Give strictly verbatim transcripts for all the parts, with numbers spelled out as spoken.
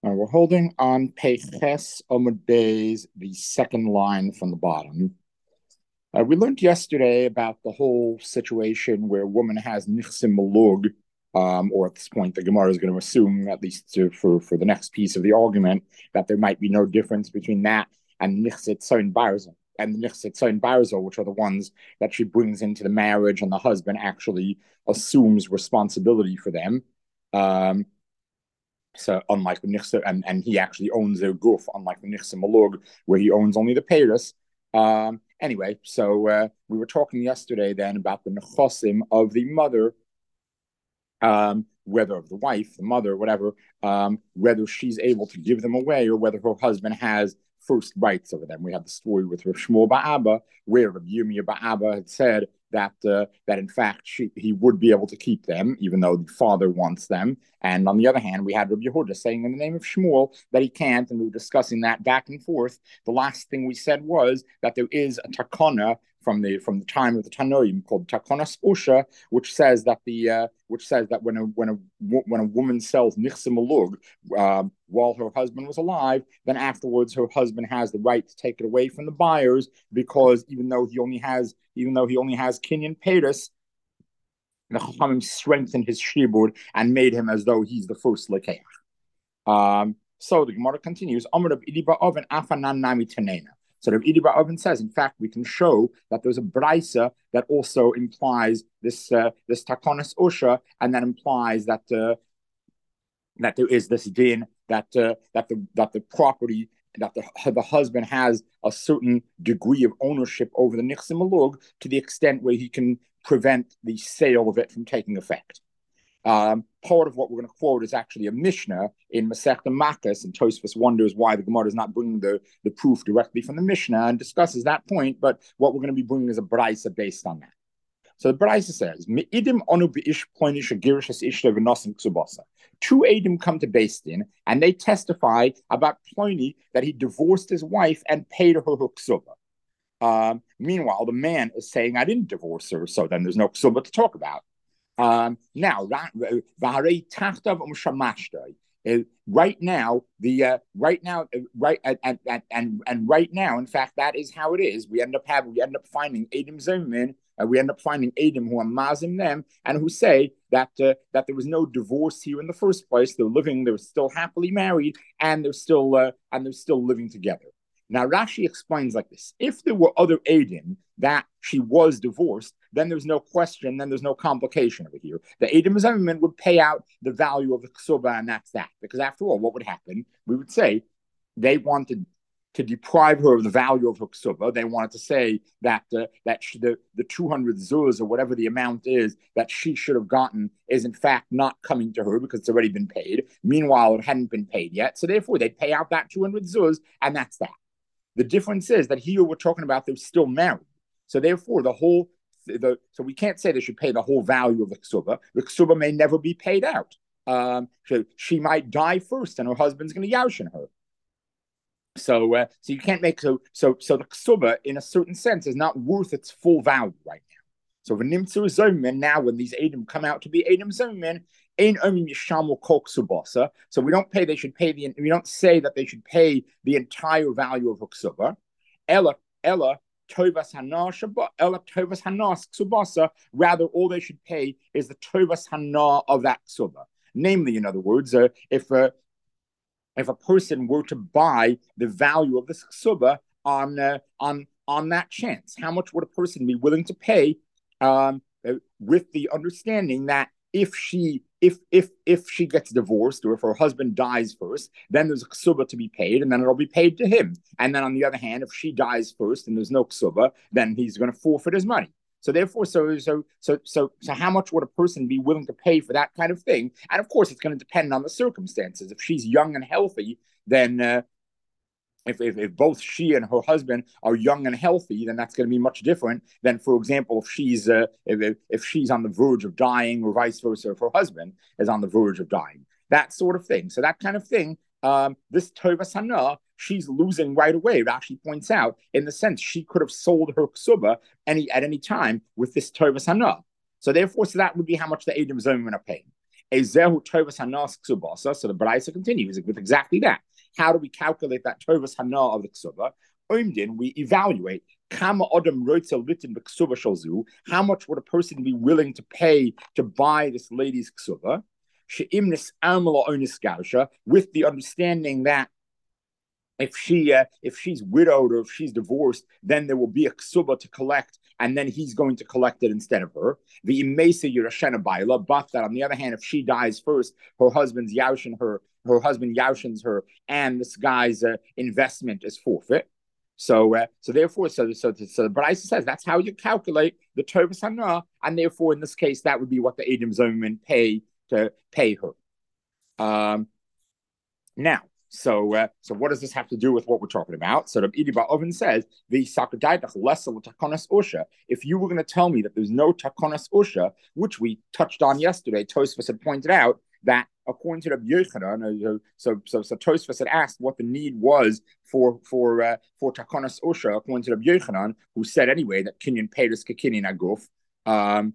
Uh, we're holding on Peches Omud Beis, the second line from the bottom. Uh, we learned yesterday about the whole situation where a woman has nichsim malug, um, or at this point, the Gemara is going to assume, at least to, for, for the next piece of the argument, that there might be no difference between that and nichsit son barzel. And the nichsit son barzel, which are the ones that she brings into the marriage, and the husband actually assumes responsibility for them. Um, so unlike the Nichsa, and, and he actually owns their goof, unlike the Nichsa Malug, where he owns only the Paris. Um, anyway, so uh, we were talking yesterday then about the Nechosim of the mother, um, whether of the wife, the mother, whatever, um, whether she's able to give them away or whether her husband has first rights over them. We had the story with Rav Shmuel Ba'aba, where Rav Yirmiyah Ba'aba had said that uh, that in fact she, he would be able to keep them, even though the father wants them. And on the other hand, we had Rabbi Yehuda saying in the name of Shmuel that he can't, and we were discussing that back and forth. The last thing we said was that there is a takana from the from the time of the Tanoim called Takonas Usha, which says that the uh, which says that when a when a when a woman sells nichsim malug uh, while her husband was alive, then afterwards her husband has the right to take it away from the buyers, because even though he only has even though he only has kinyan peiros, the Chachamim strengthened his shibud and made him as though he's the first lekeach. Um, so the Gemara continues. Amar Reb Idi bar Oven afanan nami tenena. So Reb Idi bar Oven says, in fact, we can show that there's a brisa that also implies this uh, this takonas usha, and that implies that uh, that there is this din that uh, that the that the property that the the husband has a certain degree of ownership over the nichsim malug to the extent where he can prevent the sale of it from taking effect. Um, part of what we're going to quote is actually a Mishnah in Masechta Makkos, and Tosfos wonders why the Gemara does not bring the, the proof directly from the Mishnah and discusses that point, but what we're going to be bringing is a Braisa based on that. So the Braisa says, Me'idim onu b'ish ploinish agirishas ishta v'nosim ksubasa. Two Edim come to Beis Din, and they testify about Ploni, that he divorced his wife and paid her her ksuba. Um, meanwhile, the man is saying, I didn't divorce her, so then there's no ksuba to talk about. Um, now, uh, right now, the uh, right now, uh, right and, and and and right now, in fact, that is how it is. We end up having, we end up finding Adam Zimmerman, uh, we end up finding Adam who are mazim them and who say that uh, that there was no divorce here in the first place. They're living, they're still happily married, and they're still uh, and they're still living together. Now, Rashi explains like this. If there were other Edim that she was divorced, then there's no question, then there's no complication over here. The Edim Zimmerman would pay out the value of the ksuba, and that's that. Because after all, what would happen? We would say they wanted to deprive her of the value of her ksuba. They wanted to say that uh, that she, the, the two hundred zuz, or whatever the amount is, that she should have gotten is in fact not coming to her because it's already been paid. Meanwhile, it hadn't been paid yet. So therefore, they pay out that two hundred zuz, and that's that. The difference is that here we're talking about they're still married. So therefore, the whole, the so we can't say they should pay the whole value of the ksuba. The ksuba may never be paid out. Um, so she might die first, and her husband's going to yashin her. So, uh, so you can't make so so so the ksuba, in a certain sense, is not worth its full value right now. So v'nimtzu zomin, now when these Edom come out to be Edom zomin, ein omim yishamu kol ksubasa. So we don't pay. They should pay the. We don't say that they should pay the entire value of a ksuba. Ella ella tovas hana shaba ella tovas hanas ksubasa. Rather, all they should pay is the tovas hana of that ksuba. Namely, in other words, uh, if uh, if a person were to buy the value of this ksuba on uh, on on that chance, how much would a person be willing to pay? Um, with the understanding that if she if if if she gets divorced, or if her husband dies first, then there's a ksuba to be paid, and then it'll be paid to him. And then on the other hand, if she dies first and there's no ksuba, then he's going to forfeit his money. So therefore, so so so so so how much would a person be willing to pay for that kind of thing? And of course, it's going to depend on the circumstances. If she's young and healthy, then uh, If, if, if both she and her husband are young and healthy, then that's going to be much different than, for example, if she's uh, if, if she's on the verge of dying, or vice versa, if her husband is on the verge of dying. That sort of thing. So that kind of thing, um, this Tovas Hana, she's losing right away. Rashi points out, in the sense she could have sold her ksuba any at any time with this Tovas Hana. So therefore, so that would be how much the Edom Zomim are paying. Ezehu tovas hanas ksubasa. So the Braisa continues with exactly that. How do we calculate that tovas hana of the ksuba? Oimdin, we evaluate how much would a person be willing to pay to buy this lady's ksuba? With the understanding that if she uh, if she's widowed or if she's divorced, then there will be a ksuba to collect, and then he's going to collect it instead of her. The imesa yirashena baila, but that on the other hand, if she dies first, her husband's yaushin her, her husband yaushins her, and this guy's uh, investment is forfeit. So, uh, so therefore, so so so the Braisa says that's how you calculate the tovas hana, and therefore, in this case, that would be what the Edom Zoman pay to pay her. Um, now. So, uh, so what does this have to do with what we're talking about? So, the Idi Bar Oven says the takonas usha. If you were going to tell me that there's no takonas usha, which we touched on yesterday, Tosfos had pointed out that according to the Yochanan, so so so Tosfos had asked what the need was for for uh, for takonas usha, according to the Yochanan, who said anyway that kinyan peiros kekinyan aguf. Um,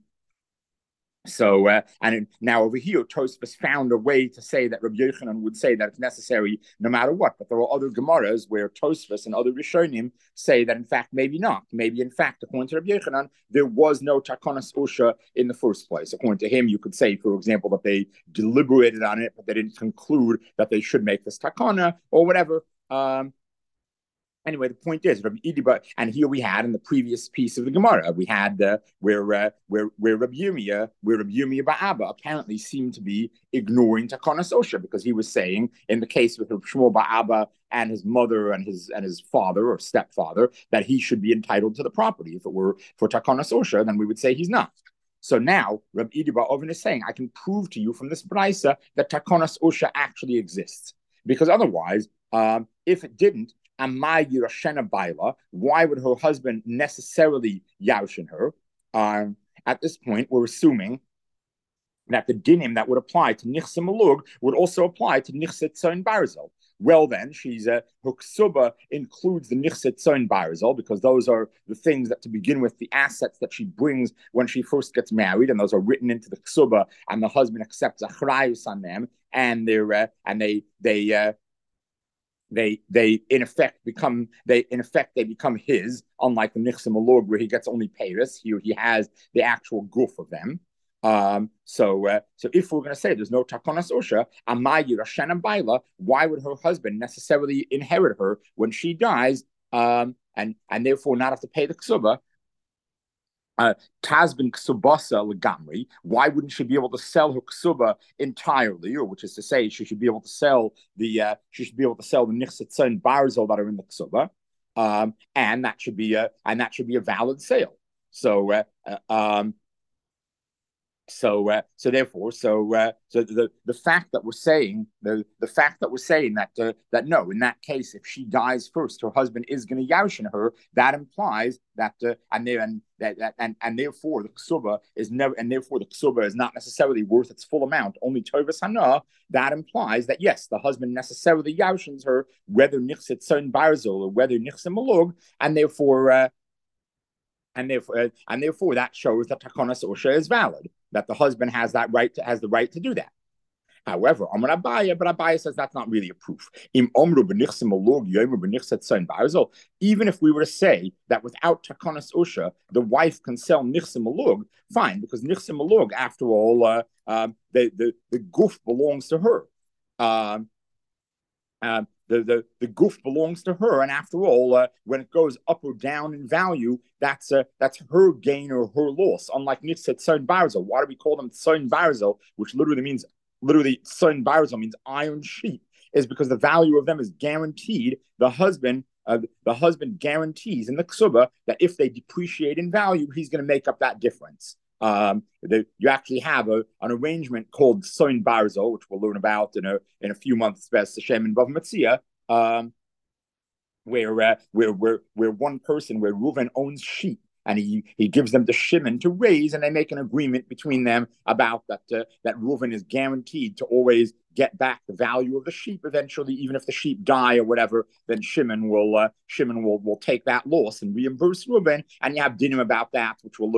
So, uh, and now over here, Tosfos found a way to say that Rabbi Yochanan would say that it's necessary no matter what. But there are other Gemaras where Tosfos and other Rishonim say that, in fact, maybe not. Maybe, in fact, according to Rabbi Yochanan, there was no Takonas Usha in the first place. According to him, you could say, for example, that they deliberated on it, but they didn't conclude that they should make this Takana or whatever. Um, Anyway, the point is, Rabbi Idiba, and here we had in the previous piece of the Gemara, we had uh, where uh, where where Rabbi Yirmiyah, where Rabbi Yirmiyah Ba'aba apparently seemed to be ignoring Takonas Osha, because he was saying in the case with Rabbi Shmuel Ba'aba and his mother and his and his father or stepfather that he should be entitled to the property. If it were for Takonas Osha, then we would say he's not. So now Rabbi Idiba Oven is saying, I can prove to you from this Braisa that Takonas Osha actually exists, because otherwise, um, if it didn't. Why would her husband necessarily yaushin her? Um, at this point, we're assuming that the dinim that would apply to nichse malug would also apply to nichse tzon barzel. Well, then, she's a uh, her ksuba includes the nichse tzon barzel, because those are the things that, to begin with, the assets that she brings when she first gets married, and those are written into the ksuba, and the husband accepts achrayus on them, and they're uh, and they they. Uh, They they in effect become they in effect they become his, unlike the nichse malug where he gets only peiros. Here he has the actual goof of them. Um, so uh, so if we're going to say there's no takonas osha, amayi rashan and baila, why would her husband necessarily inherit her when she dies, um, and and therefore not have to pay the ksuba? Uh, Tazbin ksubasa legamri. Why wouldn't she be able to sell her ksuba entirely, or which is to say, she should be able to sell the uh, she should be able to sell the nichsetzon barzel that are in the ksuba, um, and that should be a and that should be a valid sale. So, uh, uh, um, so, uh, so therefore, so, uh, so the the fact that we're saying the the fact that we're saying that uh, that no, in that case, if she dies first, her husband is going to yaushin her. That implies that, uh, and then and that, that and and therefore the ksuba is never, and therefore the ksuba is not necessarily worth its full amount. Only tovas hana. That implies that yes, the husband necessarily yaushins her, whether nichset son barzel or whether nichset malug, and therefore. Uh, And therefore, uh, and therefore, that shows that takonas osha is valid. That the husband has that right to, has the right to do that. However, Amar Abaya, but Abaya says that's not really a proof. Even if we were to say that without takonas osha, the wife can sell nichse malug, fine, because nichse malug, after all, uh, um, the the the goof belongs to her. Um, um, The, the, the goof belongs to her, and after all, uh, when it goes up or down in value, that's uh, that's her gain or her loss. Unlike nitzet son barzel, why do we call them son barzel, which literally means literally son barzel means iron sheet, is because the value of them is guaranteed. The husband uh, the husband guarantees in the ksuba that if they depreciate in value, he's going to make up that difference. Um, the, you actually have a, an arrangement called Soin Barzo, which we'll learn about in a in a few months, Best Hashem and Bav Matzia, um, where uh, where where where one person, where Reuven owns sheep, and he he gives them to Shimon to raise, and they make an agreement between them about that uh, that Reuven is guaranteed to always get back the value of the sheep eventually, even if the sheep die or whatever. Then Shimon will uh, Shimon will will take that loss and reimburse Reuven, and you have dinim about that, which we'll learn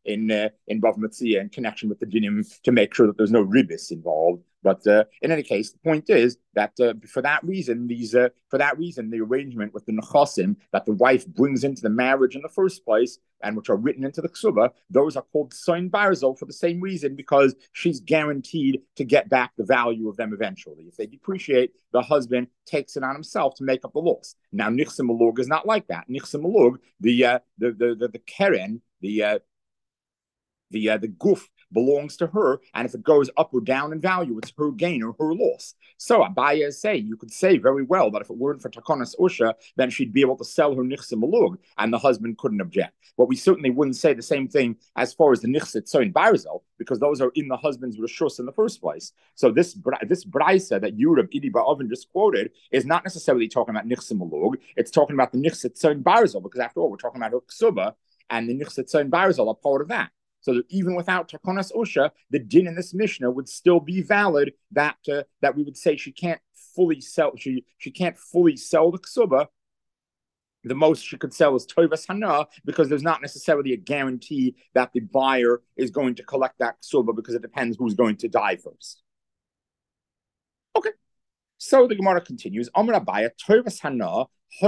in uh, in Bav Metzia in connection with the dinim to make sure that there's no ribis involved. But uh, in any case, the point is that uh, for that reason, these uh, for that reason, the arrangement with the nechasim that the wife brings into the marriage in the first place, and which are written into the ksuba, those are called soin barzel for the same reason, because she's guaranteed to get back the value of them eventually. If they depreciate, the husband takes it on himself to make up the loss. Now, nichsim malug is not like that. Nichsim malug, the uh, the the the, the keren, the uh, the uh, the goof belongs to her, and if it goes up or down in value, it's her gain or her loss. So Abaya is saying, you could say very well that if it weren't for Takonas Usha, then she'd be able to sell her nichse malug, and the husband couldn't object. But we certainly wouldn't say the same thing as far as the nichse tzoin barzel, because those are in the husband's reshus in the first place. So this this brisa that Yurab Idi Ba'oven just quoted is not necessarily talking about nichse malug. It's talking about the nichse tzoin barzel, because after all, we're talking about her ksuba, and the nichse tzoin barzel are part of that. So that even without Takonas Osha, the din in this Mishnah would still be valid. That uh, that we would say she can't fully sell. She she can't fully sell the ksuba. The most she could sell is Tovas Hana, because there's not necessarily a guarantee that the buyer is going to collect that ksuba, because it depends who's going to die first. Okay. So the Gemara continues. Amar Abaya Tovas Hana. So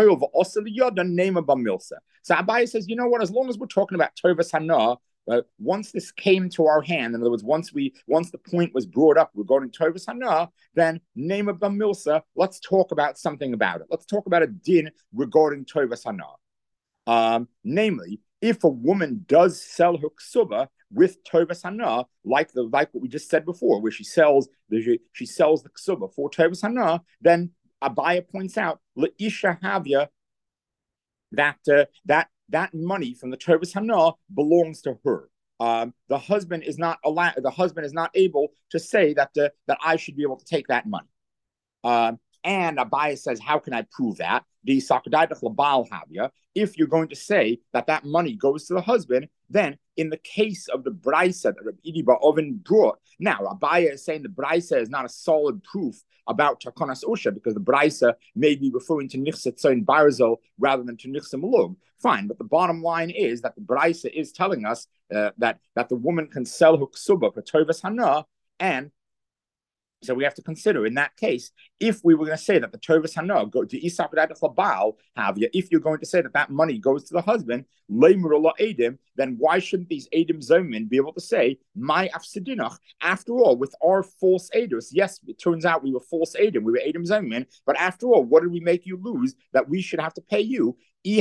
Abaya says, you know what? As long as we're talking about Tovas Hana. Uh, once this came to our hand, in other words, once we, once the point was brought up regarding Tovas Hana, then name of Bamilsa, let's talk about something about it. Let's talk about a din regarding Tovas Hana. Um, namely, if a woman does sell her ksuba with Tovas Hana, like the like what we just said before, where she sells the she sells the ksuba for Tovas Hana, then Abaya points out Leisha Havya that uh, that. That money from the Tovas Hana belongs to her. Um, the husband is not allowed. The husband is not able to say that uh, that I should be able to take that money. Um, and Abaya says, how can I prove that? If you're going to say that that money goes to the husband, then in the case of the Braisa that Rabbi Idi Ba'oven brought, now Abaya is saying the Braisa is not a solid proof about Takonas Osha, because the Braisa may be referring to Nichse Tzoin Barzel rather than to Nichse Malug. Fine, but the bottom line is that the Braisa is telling us uh, that, that the woman can sell her ksuba for Tovas Hana, and so we have to consider in that case, if we were going to say that the Tovas Hana go to Isak Labal, if you're going to say that that money goes to the husband, then why shouldn't these Edim Zomin be able to say, my Afsidinach? After all, with our false Edus, yes, it turns out we were false Edim, we were Edim Zomin, but after all, what did we make you lose that we should have to pay you?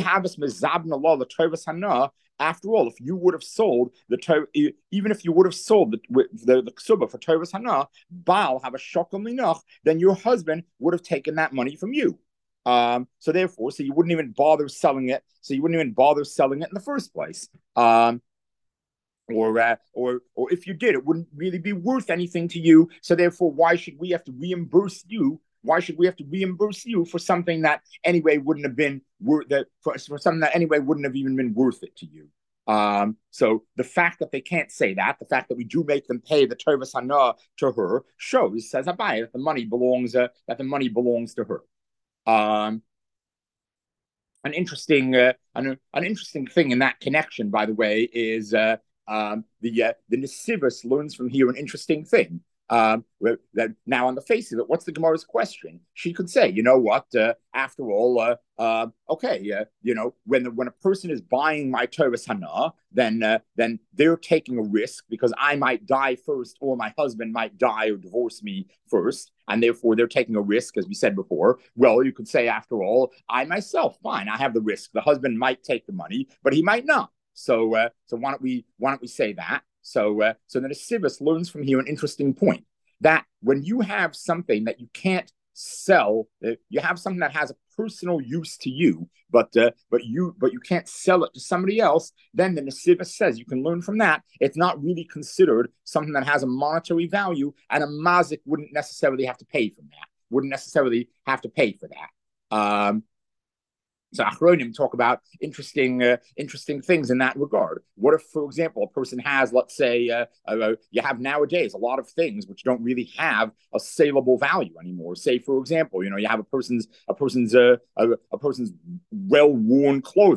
After all, if you would have sold the even if you would have sold the the, the ksuba for Tovas Hana, Baal have a shokel minach, then your husband would have taken that money from you. Um, so therefore, so you wouldn't even bother selling it. So you wouldn't even bother selling it in the first place. Um, or uh, or or if you did, it wouldn't really be worth anything to you. So therefore, why should we have to reimburse you? Why should we have to reimburse you for something that anyway wouldn't have been worth that for, for something that anyway wouldn't have even been worth it to you? Um, so the fact that they can't say that, the fact that we do make them pay the Tovas Hana to her, shows, says Abai, that the money belongs uh, that the money belongs to her. Um, an interesting uh, an, an interesting thing in that connection, by the way, is uh, um, the uh, the Nesivus learns from here an interesting thing. Um, that now on the face of it, what's the Gemara's question? She could say, you know what? Uh, after all, uh, uh, okay, uh, you know, when the, when a person is buying my Tovas Hana, then uh, then they're taking a risk, because I might die first, or my husband might die or divorce me first, and therefore they're taking a risk, as we said before. Well, you could say, after all, I myself, fine, I have the risk. The husband might take the money, but he might not. So, uh, so why don't we why don't we say that? So, uh, so then a Sivus learns from here an interesting point, that when you have something that you can't sell, uh, you have something that has a personal use to you, but uh, but you but you can't sell it to somebody else, then the Nesivus says you can learn from that. It's not really considered something that has a monetary value, and a mazik wouldn't necessarily have to pay for that. Wouldn't necessarily have to pay for that. Um, So Achronim talk about interesting, uh, interesting things in that regard. What if, for example, a person has, let's say, uh, uh, you have nowadays a lot of things which don't really have a saleable value anymore. Say, for example, you know, you have a person's a person's uh, a, a person's well-worn clothing.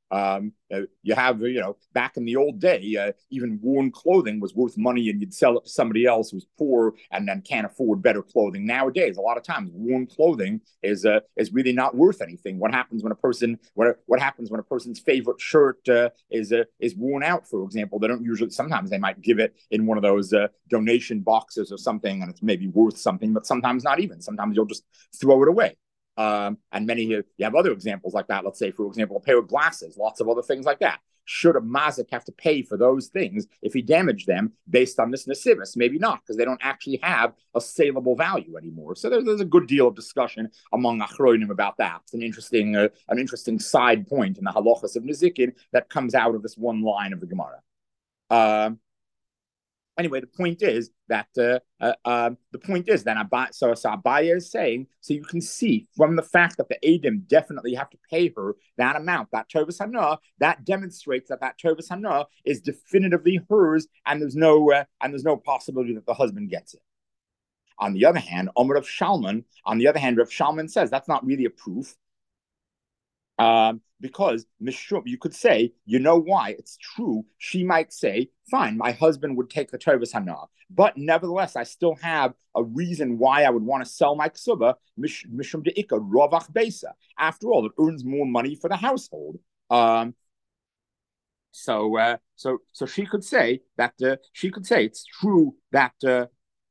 Um, uh, you have, you know, back in the old day, uh, even worn clothing was worth money, and you'd sell it to somebody else who's poor and then can't afford better clothing. Nowadays, a lot of times, worn clothing is uh, is really not worth anything. What happens when a person what what happens when a person's favorite shirt uh, is uh, is worn out? For example, they don't usually. Sometimes they might give it in one of those uh, donation boxes or something, and it's maybe worth something, but sometimes not even. Sometimes you'll just throw it away. Um, and many you have other examples like that. Let's say, for example, a pair of glasses, lots of other things like that. Should a mazik have to pay for those things if he damaged them based on this nesivis? Maybe not, because they don't actually have a saleable value anymore. So there, there's a good deal of discussion among achronim about that. It's an interesting, uh, an interesting side point in the halachas of nezikin that comes out of this one line of the Gemara. Um, Anyway, the point is that uh, uh, um, the point is that Abaya, so, so Abaya is saying, so you can see from the fact that the Adim definitely have to pay her that amount, that Tovas Hana, that demonstrates that that Tovas Hana is definitively hers, and there's no uh, and there's no possibility that the husband gets it. On the other hand, Omer of Shalman, on the other hand, Rav Shalman says that's not really a proof. Um, because Mishum, you could say, you know why? It's true. She might say, fine, my husband would take the Tovas Hana, but nevertheless, I still have a reason why I would want to sell my ksuba, Mishum de'ika, rovach besa. After all, it earns more money for the household. Um, so, uh, so, so she could say that uh, she could say it's true that. Uh,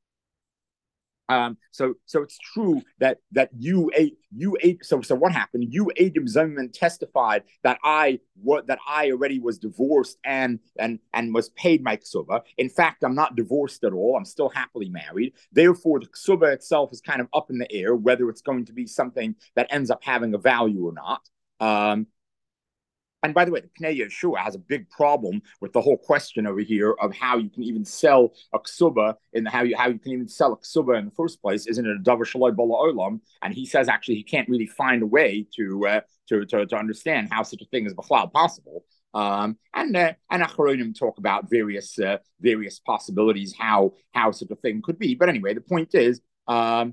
Um, so, so it's true that that you ate you ate. So, so what happened? You Adam Zimmerman testified that I what that I already was divorced and and and was paid my ksuba. In fact, I'm not divorced at all. I'm still happily married. Therefore, the ksuba itself is kind of up in the air whether it's going to be something that ends up having a value or not. Um, And by the way, the Pnei Yeshua has a big problem with the whole question over here of how you can even sell a ksuba and how you how you can even sell a ksuba in the first place. Isn't it a davar shaloi bala olam? And he says actually he can't really find a way to uh, to, to to understand how such a thing is b'chlal possible. Um, and uh, and Achronim talk about various uh, various possibilities how how such a thing could be. But anyway, the point is. Um,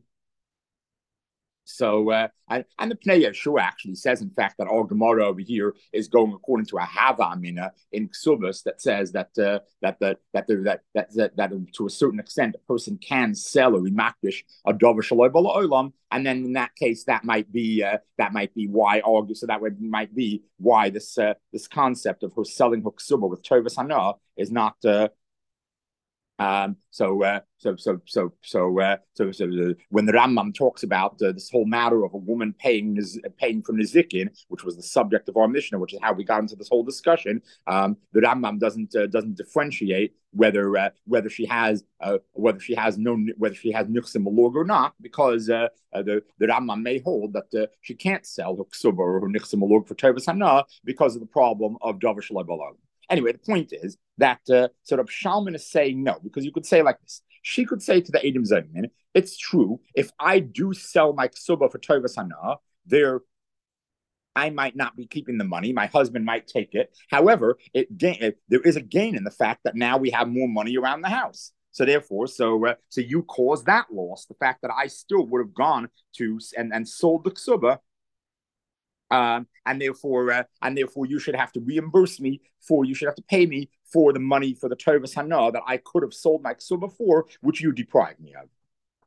So, uh, and, and the Pnei Yeshua actually says, in fact, that our Gemara over here is going according to a Havamina in Ksubas that says that uh, that that that, there, that that that that to a certain extent a person can sell a remakdish a davar shaloi bala olam, and then in that case that might be uh, that might be why argue. So that would might be why this uh, this concept of her selling her Ksuba with Tovas Hana is not. Uh, Um, so, uh, so, so, so, so, uh, so, so, uh, when the Rambam talks about uh, this whole matter of a woman paying paying for nizikin, which was the subject of our Mishnah, which is how we got into this whole discussion, um, the Rambam doesn't uh, doesn't differentiate whether uh, whether she has uh, whether she has no whether she has nichsim malog or not, because uh, uh, the the Rambam may hold that uh, she can't sell her ksuba or her nichsim malog for tovas hana because of the problem of davar shaloi balog. Anyway, the point is that uh, sort of Shalman is saying no, because you could say like this. She could say to the Adam Zayman, it's true, if I do sell my ksuba for Tovas Hana, there I might not be keeping the money. My husband might take it. However, it, it there is a gain in the fact that now we have more money around the house. So therefore, so uh, so you caused that loss. The fact that I still would have gone to and, and sold the ksuba. Um, and therefore, uh, and therefore, you should have to reimburse me for. You should have to pay me for the money for the tovas hana that I could have sold my ksuba for, which you deprived me of.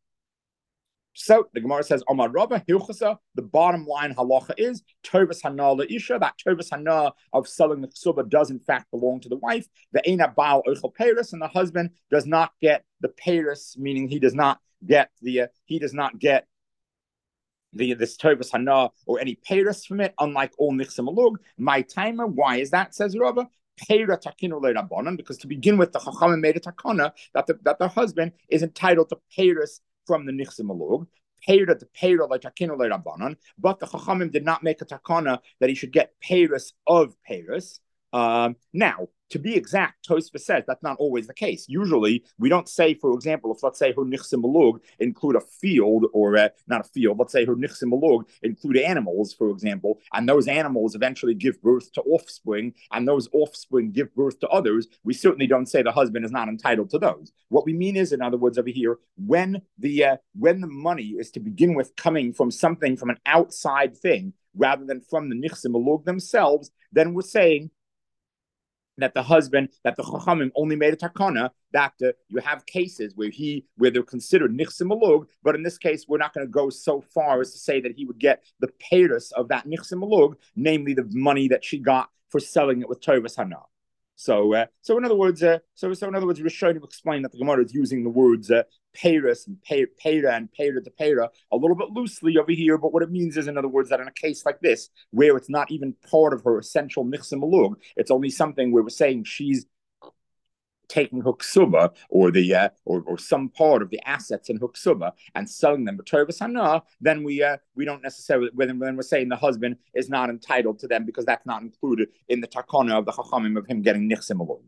So the Gemara says, Omar Rabba Hilchasa. The bottom line halacha is tovas hana leisha. That tovas hana of selling the ksuba does in fact belong to the wife. The eina baal oichel peiros, and the husband does not get the peiros, meaning he does not get the uh, he does not get. The this tovas hana or any peiros from it, unlike all nichsim malug. My timer, why is that? Says Rabba. Peira takinu le'rabbanan, because to begin with, the chachamim made a takana that the that the husband is entitled to peiros from the nichsim malug. Peira to peira like takinu le'rabbanan, but the chachamim did not make a takana that he should get peiros of peiros. Um, now, to be exact, Tosfos says that's not always the case. Usually, we don't say, for example, if let's say her nichsim malug include a field or uh, not a field, let's say her nichsim malug include animals, for example, and those animals eventually give birth to offspring, and those offspring give birth to others. We certainly don't say the husband is not entitled to those. What we mean is, in other words, over here, when the uh, when the money is to begin with coming from something from an outside thing, rather than from the nichsim malug themselves, then we're saying that the husband, that the chachamim only made a takana, that uh, you have cases where he, where they're considered nichsim alug, but in this case, we're not going to go so far as to say that he would get the payers of that nichsim alug, namely the money that she got for selling it with tovas hana. So, uh, so in other words, uh, so so in other words, Rishonim explain that the Gemara is using the words uh, peiros and peira and peira to peira a little bit loosely over here. But what it means is, in other words, that in a case like this, where it's not even part of her essential nichsim alug, it's only something where we're saying she's taking huksuba or the uh, or, or some part of the assets in huksuba and selling them to tovas hana, then we uh, we don't necessarily when, when we're saying the husband is not entitled to them because that's not included in the takana of the chachamim of him getting nichsim alug.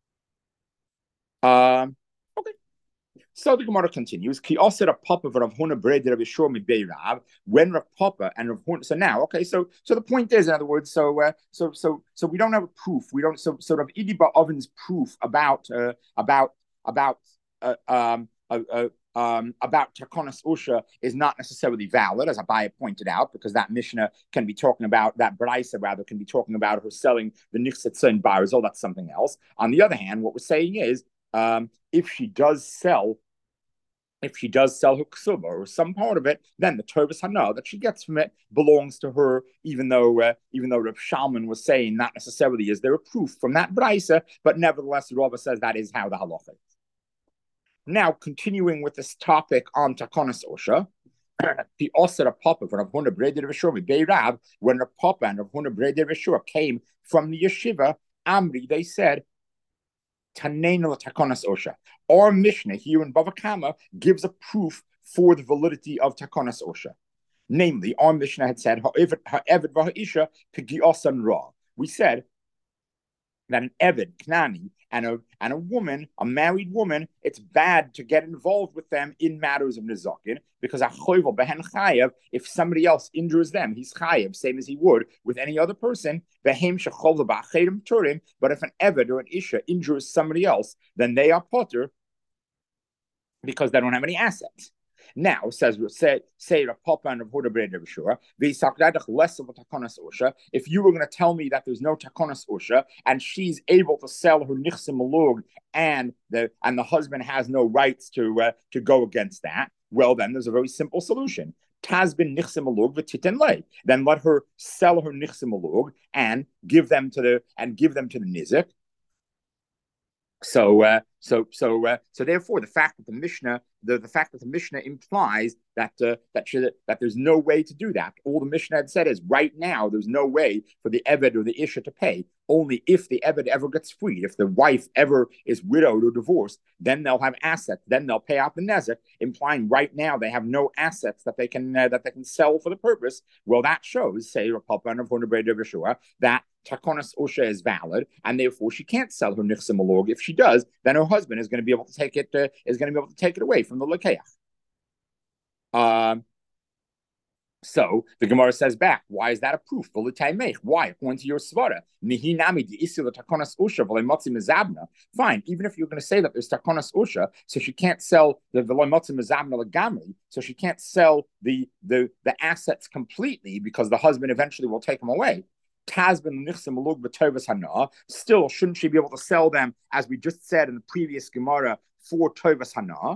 Um, okay. So the Gemara continues. Ki also a papa of Rav Huna Breder Rav Yeshua Midbei Rav. When Rav Papa and Rav Huna. So now, okay. So so the point is, in other words, so uh, so so so we don't have a proof. We don't. So so Rav Idi Bar Oven's proof about uh, about about uh, um uh, uh, um about Takonas Usha is not necessarily valid, as Abaye pointed out, because that Mishnah can be talking about that Braisa rather can be talking about her selling the Nichsetza and Barzol. That's something else. On the other hand, what we're saying is. Um, if she does sell, if she does sell her ksuba or some part of it, then the tovas hana that she gets from it belongs to her. Even though, uh, even though Rav Shalman was saying not necessarily is there a proof from that brisa, but nevertheless, Rava says that is how the halacha is. Now, continuing with this topic on takonas osha. The Osir Papa from Rav Huna Breder Veshur Beirav, when Rav Papa and Rav Huna Breder Veshur came from the yeshiva, Amri, they said. Our Mishnah here in Bava Kama gives a proof for the validity of Takonas Osha. Namely, our Mishnah had said, we said that an Eved, Knani, and a, and a woman, a married woman, it's bad to get involved with them in matters of Nizakin, because if somebody else injures them, he's chayev, same as he would with any other person. But if an Eved or an Isha injures somebody else, then they are potter because they don't have any assets. Now, says say say Papa and Rav Huda Breder B'Shura, v'yisakdadach less of a takonas osha. If you were going to tell me that there's no takonas osha and she's able to sell her nichsim malug and the and the husband has no rights to uh, to go against that, well then there's a very simple solution. Tazbin nichsim malug v'titen lei. Then let her sell her nichsim malug and give them to the and give them to the nizik. So, uh, so, so, uh, so, therefore, the fact that the Mishnah, the, the fact that the Mishnah implies that uh, that should, that there's no way to do that. All the Mishnah had said is right now there's no way for the Eved or the Isha to pay. Only if the Eved ever gets freed, if the wife ever is widowed or divorced, then they'll have assets. Then they'll pay out the nezek, implying right now they have no assets that they can uh, that they can sell for the purpose. Well, that shows, say, Rapapa and B'Shua, that Takonas Osha is valid, and therefore she can't sell her nichsim malog. If she does, then her husband is going to be able to take it uh, is going to be able to take it away from the lekeach. Um. So the Gemara says back, why is that a proof? Why? According to your svara, fine. Even if you're going to say that there's takonas usha, so she can't sell the the so she can't sell the the the assets completely because the husband eventually will take them away. Still, shouldn't she be able to sell them, as we just said in the previous Gemara, for tovas hana?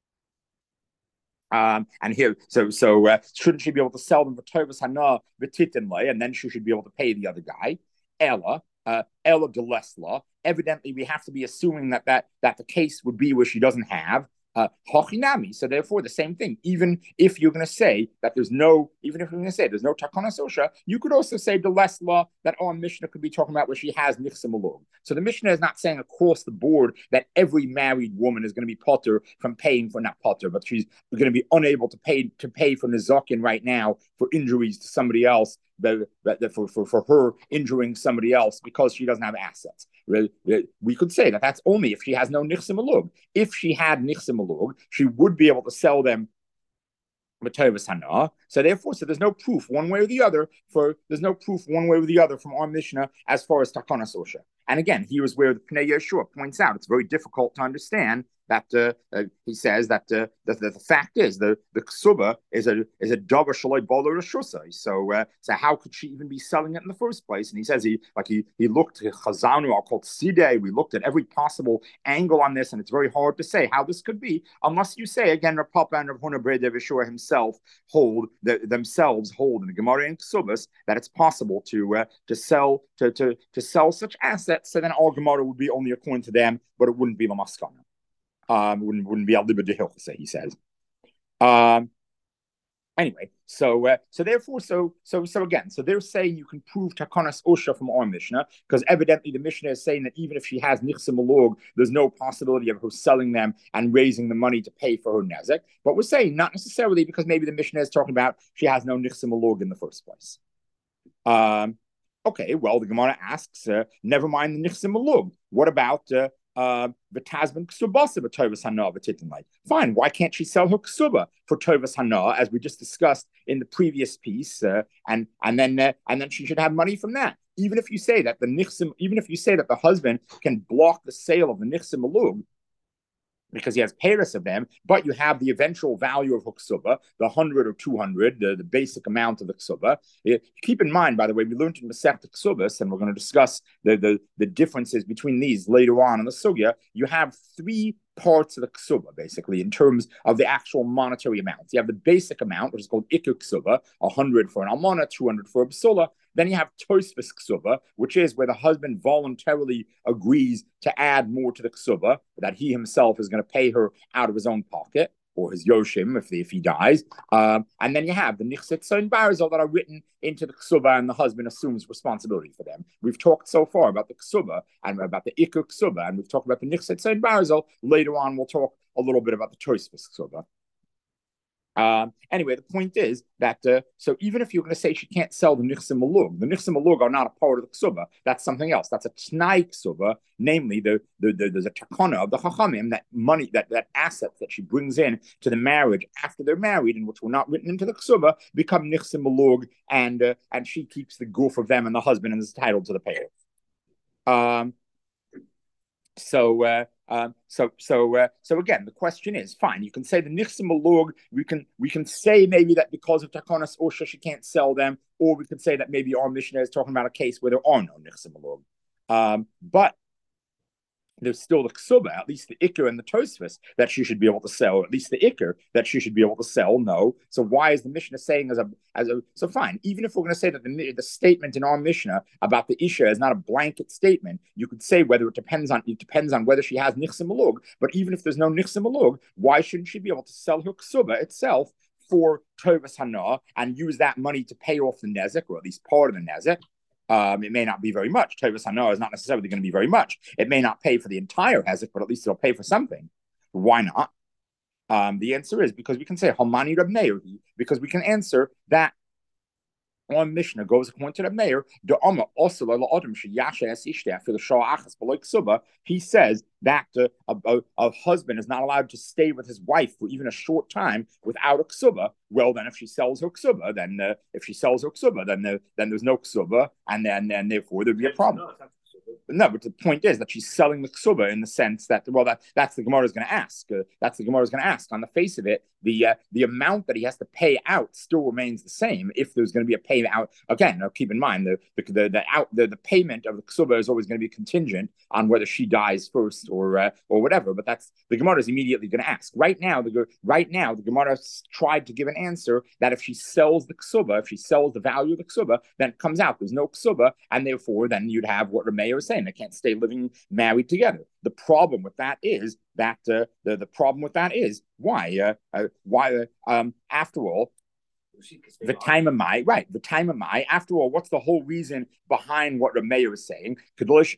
Um, and here, so so uh, shouldn't she be able to sell them for tovas hana v'titinlei, and then she should be able to pay the other guy? Ella, uh, Ella delesla. Evidently, we have to be assuming that that that the case would be where she doesn't have. Uh, so therefore, the same thing. Even if you're going to say that there's no, even if you're going to say there's no takonas osha, you could also say the less law that our Mishnah could be talking about where she has nichsim malug. So the Mishnah is not saying across the board that every married woman is going to be potter from paying for not potter, but she's going to be unable to pay to pay for nizakin right now for injuries to somebody else. The, the, for, for, for her injuring somebody else because she doesn't have assets. We could say that that's only if she has no nichsim malug. If she had nichsim malug, she would be able to sell them b'tovas hana. So therefore, so there's no proof one way or the other for there's no proof one way or the other from our Mishnah as far as takonas osha. And again, here is where the Pnei Yeshua points out it's very difficult to understand that uh, uh, he says that, uh, that, that the fact is the the ksuba is a is a davar shaloi bolo reshusai. So uh, so how could she even be selling it in the first place? And he says he like he he looked at Chazanu, I'll call Sideh. We looked at every possible angle on this, and it's very hard to say how this could be unless you say again, Rav Papa and Rav Huna Ber Yeshua himself hold the, themselves hold in the Gemara and Ksubas that it's possible to uh, to sell to to to sell such assets. So then all Gemara would be only according to them, but it wouldn't be Lamaskana. Um, wouldn't wouldn't be al libud hilchasa, he says. Um, anyway, so uh, so therefore, so so so again, so they're saying you can prove takanas osha from our Mishnah because evidently the Mishnah is saying that even if she has nichsim malog, there's no possibility of her selling them and raising the money to pay for her nezek. But we're saying not necessarily because maybe the Mishnah is talking about she has no nichsim malog in the first place. Um, okay, well the Gemara asks, uh, never mind the nichsim malog. What about uh, Uh, Fine, why can't she sell her ksuba for tovas hana, as we just discussed in the previous piece, uh, and and then uh, and then she should have money from that. Even if you say that the nichsim, even if you say that the husband can block the sale of the nichsim malug because he has payers of them, but you have the eventual value of ksuba, the hundred or two hundred, the, the basic amount of the ksuba. Keep in mind, by the way, we learned in Masechta Ksubas, and we're going to discuss the, the, the differences between these later on in the sugya. You have three parts of the ksuba, basically, in terms of the actual monetary amounts. You have the basic amount, which is called ikkur ksuba, one hundred for an almana, two hundred for a b'sula. Then you have tosfos ksuba, which is where the husband voluntarily agrees to add more to the ksuba, that he himself is going to pay her out of his own pocket, or his yoshim if, the, if he dies. Um, and then you have the nichset and barzal that are written into the ksuba, and the husband assumes responsibility for them. We've talked so far about the ksuba and about the ikkur ksuba, and we've talked about the nichset and barzal. Later on, we'll talk a little bit about the tosfos ksuba. Um, anyway, the point is that uh, so even if you're going to say she can't sell the nichsim malug, the nichsim malug are not a part of the ksuba. That's something else. That's a tnai ksuba, namely the, the, the there's a takana of the chachamim, that money, that that assets that she brings in to the marriage after they're married and which were not written into the ksuba become nichsim malug, and uh, and she keeps the goof of them, and the husband is entitled to the payoff. Um, so. Uh, Um, so, so, uh, so again, the question is, fine. You can say the nichsim malug. We can, we can say maybe that because of takanas osha she can't sell them, or we could say that maybe our Mishnah is talking about a case where there are no nichsim malug. Um, but there's still the ksuba, at least the ikkur and the tosfos, that she should be able to sell, or at least the ikkur that she should be able to sell. No. So why is the Mishnah saying as a as a so fine? Even if we're going to say that the the statement in our Mishnah about the isha is not a blanket statement, you could say whether it depends on it depends on whether she has nichsim malug. But even if there's no nichsim malug, why shouldn't she be able to sell her ksuba itself for tovas hana and use that money to pay off the nezek, or at least part of the nezek? Um, it may not be very much. Tovas hana is not necessarily going to be very much. It may not pay for the entire hezek, but at least it'll pay for something. Why not? Um, the answer is because we can say Hamani Rab Meir, because we can answer that on Mishnah goes according to the mayor. He says that uh, a, a, a husband is not allowed to stay with his wife for even a short time without a ksuba. Well, then if she sells her ksuba, then uh, if she sells her ksuba, then uh, then there's no ksuba, and then and therefore there'd be a problem. No, but the point is that she's selling the ksuba in the sense that, well, that that's the Gemara is going to ask. Uh, that's the Gemara is going to ask. On the face of it, the uh, the amount that he has to pay out still remains the same. If there's going to be a pay out, again, now keep in mind the the the, the out the, the payment of the ksuba is always going to be contingent on whether she dies first or uh, or whatever. But that's the Gemara is immediately going to ask. Right now, the right now the Gemara tried to give an answer that if she sells the ksuba, if she sells the value of the ksuba, then it comes out there's no ksuba, and therefore then you'd have what Rameir is saying. They can't stay living married together. The problem with that is that uh, the the problem with that is why uh, uh, why uh, um after all the time of my right the time of my after all what's the whole reason behind what Rameir is saying? Because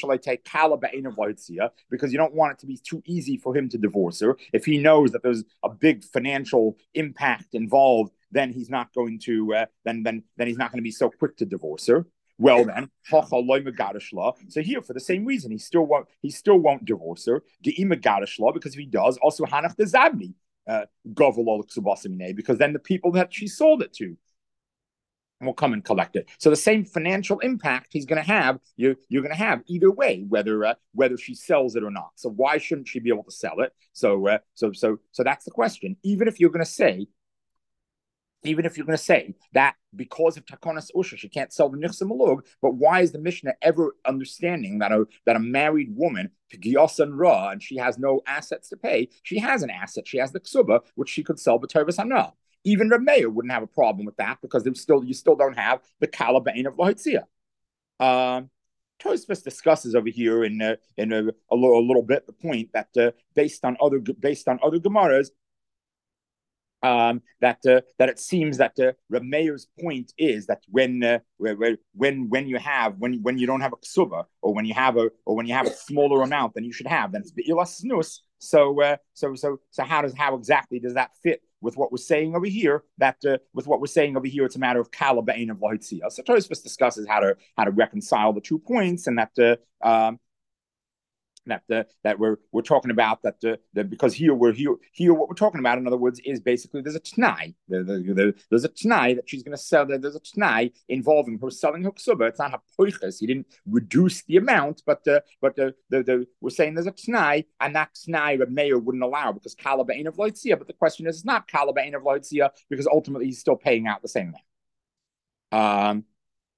you don't want it to be too easy for him to divorce her. If he knows that there's a big financial impact involved, then he's not going to uh, then then then he's not going to be so quick to divorce her. Well then, so here for the same reason he still won't he still won't divorce her. Because if he does, also hanach dezabni uh, because then the people that she sold it to will come and collect it. So the same financial impact he's going to have, you're, you're going to have either way, whether uh, whether she sells it or not. So why shouldn't she be able to sell it? So uh, so so so that's the question. Even if you're going to say, even if you're going to say that because of Takonas Usha, she can't sell the Nichsim Malug, but why is the Mishnah ever understanding that a that a married woman, Pigiosan Ra, and she has no assets to pay? She has an asset. She has the Ksuba, which she could sell B'Tovas Hana. Even Reb Meir wouldn't have a problem with that because there's still you still don't have the Kala Ba'in of Lahitzia. Um, Tosfos discusses over here in uh, in a, a, little, a little bit the point that uh, based on other based on other Gemaras, um, that uh, that it seems that uh, Reb Meir's point is that when uh, when when you have when when you don't have a ksuba, or when you have a or when you have a smaller amount than you should have, then it's be'ilas snus. So uh, so so so how does how exactly does that fit with what we're saying over here? That uh, with what we're saying over here, it's a matter of kala ba'in of lahitzia. So Tosfos discusses how to how to reconcile the two points, and that uh, um, that uh, that we're we're talking about that, uh, that because here we're here here what we're talking about, in other words, is basically there's a t'nai the, the, the, there's a t'nai that she's going to sell. There's a t'nai involving her selling her ksuba. It's not hapoiches. He didn't reduce the amount, but uh, but the, the, the we're saying there's a t'nai, and that t'nai Reb Meir wouldn't allow because kala ba'in of loitzia. But the question is, it's not kala ba'in of loitzia because ultimately he's still paying out the same amount. Um.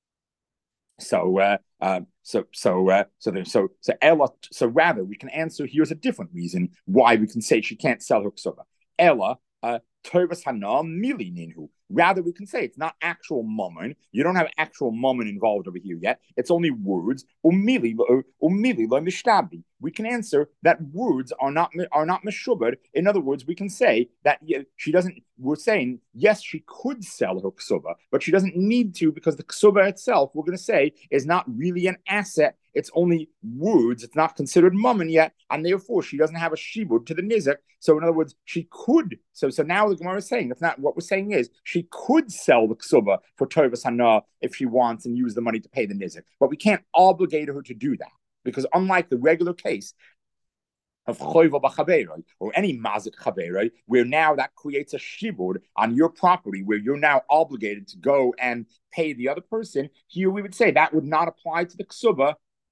So, uh, uh, so, so, uh, so, there, so, so, Ella. So, rather, we can answer. Here's a different reason why we can say she can't sell her ksuba. Ella, uh, Tovas Hana Mili Ninhu. Rather, we can say it's not actual mammon. You don't have actual mammon involved over here yet. It's only words. Umili, umili lo mishtabdi. We can answer that words are not are not meshubad. In other words, we can say that she doesn't. We're saying yes, she could sell her ksuba, but she doesn't need to because the ksuba itself, we're going to say, is not really an asset. It's only words. It's not considered mammon yet, and therefore she doesn't have a shibud to the nizak. So in other words, she could. So so now the Gemara is saying that's not what we're saying is she could sell the ksuba for Tovas Hana if she wants and use the money to pay the nizak, but we can't obligate her to do that because unlike the regular case of choiva b'chaveroi or any mazik chaveroi, where now that creates a shibud on your property, where you're now obligated to go and pay the other person. Here we would say that would not apply to the ksuba.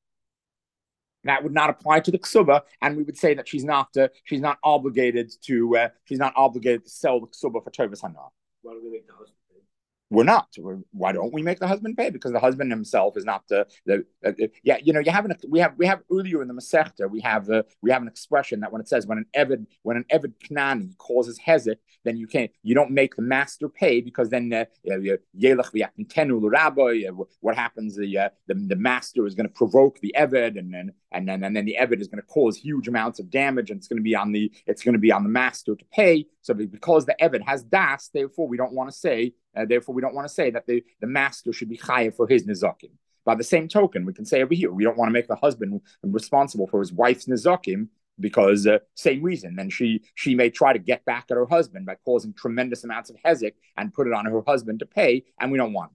That would not apply to the ksuba, and we would say that she's not uh, she's not obligated to uh, she's not obligated to sell the ksuba for tovas hana. Why don't we make the husband pay? We're not. We're, why don't we make the husband pay? Because the husband himself is not the the, uh, yeah. You know, you have an we have we have earlier in the Masechta we have uh, we have an expression that when it says when an eved when an eved knani causes hezek, then you can't you don't make the master pay because then uh, yelech v'yatintenu l'rabbi. What happens? The, uh, the the master is going to provoke the eved, and then and then and then the eved is going to cause huge amounts of damage, and it's going to be on the it's going to be on the master to pay. So because the eved has das, therefore we don't want to say. Uh, therefore, we don't want to say that the, the master should be chayav for his nizakim. By the same token, we can say over here, we don't want to make the husband responsible for his wife's nizakim because uh, same reason. Then she she may try to get back at her husband by causing tremendous amounts of hezek and put it on her husband to pay, and we don't want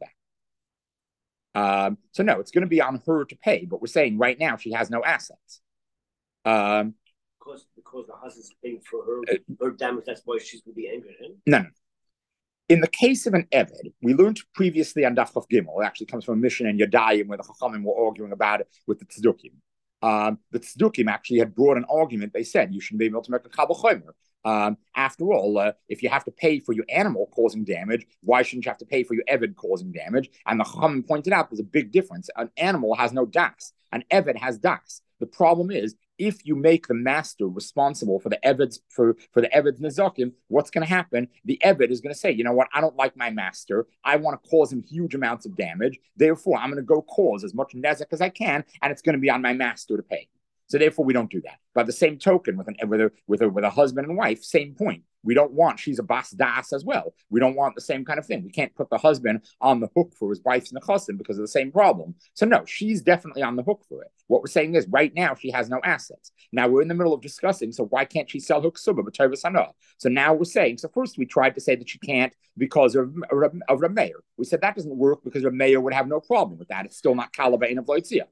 that. Um, so no, it's going to be on her to pay, but we're saying right now she has no assets. Um, because because the husband's paying for her uh, her damage, that's why she's going to be angry at him. No, no. In the case of an Eved, we learned previously on Daf Chav Gimel, it actually comes from a mission in Yadayim where the Chachamim were arguing about it with the Tzdukim. Um, the Tzdukim actually had brought an argument. They said you shouldn't be able to make a Chabal Chomer. Um, after all, uh, if you have to pay for your animal causing damage, why shouldn't you have to pay for your Eved causing damage? And the Chachamim pointed out there's a big difference. An animal has no das. An Eved has das. The problem is, if you make the master responsible for the Eved's for, for the Eved's Nizakim, what's going to happen? The Eved is going to say, you know what, I don't like my master. I want to cause him huge amounts of damage. Therefore, I'm going to go cause as much nezek as I can, and it's going to be on my master to pay. So therefore, we don't do that. By the same token, with an with a with a with a husband and wife, same point. We don't want she's a bas das as well. We don't want the same kind of thing. We can't put the husband on the hook for his wife's nechasim because of the same problem. So no, she's definitely on the hook for it. What we're saying is right now she has no assets. Now we're in the middle of discussing. So why can't she sell her ksuba b'tovas hana? So now we're saying. So first we tried to say that she can't because of of, of Reb Meir. We said that doesn't work because Reb Meir would have no problem with that. It's still not kala ba'in of loitzia.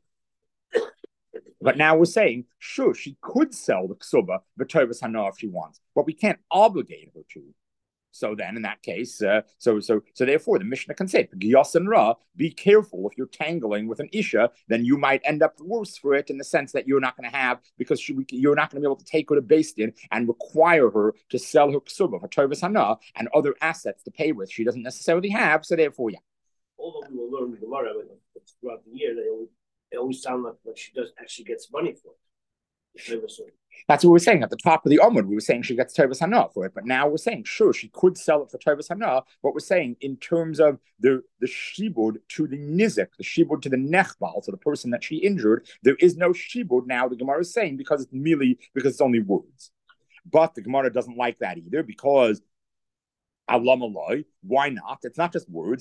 But now we're saying, sure, she could sell the ksuba, the tovas hana if she wants, but we can't obligate her to. So then, in that case, uh, so so so therefore, the Mishnah can say, "Giyas and Ra, be careful if you're tangling with an isha, then you might end up worse for it in the sense that you're not going to have because she, you're not going to be able to take her to Beis Din and require her to sell her ksuba for tovas hana and other assets to pay with. She doesn't necessarily have, so therefore, yeah." Although we will learn the Gemara throughout the year, they always, they always sound like, like she does actually gets money for it. That's what we were saying at the top of the Omud. We were saying she gets Tovas Hana for it, but now we're saying, sure, she could sell it for Tovas Hana. But we're saying in terms of the, the shibud to the nizik, the shibud to the nechbal, to the person that she injured, there is no shibud now, the Gemara is saying, because it's merely, because it's only words. But the Gemara doesn't like that either, because why not? It's not just words.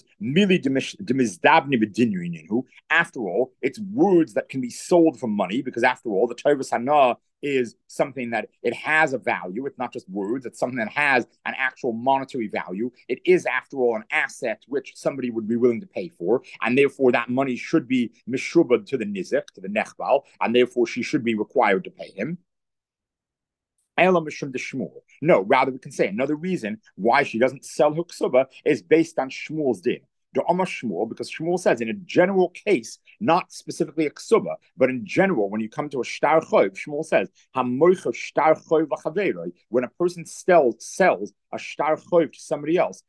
After all, it's words that can be sold for money, because after all, the Tovas Hana is something that it has a value. It's not just words. It's something that has an actual monetary value. It is, after all, an asset which somebody would be willing to pay for, and therefore that money should be mishubad to the nizik, to the nechbal, and therefore she should be required to pay him. No, rather we can say another reason why she doesn't sell her ksuba is based on Shmuel's din. Shmuel, because Shmuel says in a general case, not specifically a ksuba, but in general, when you come to a shtar choiv, Shmuel says, when a person sells, sells a shtar choiv to somebody else,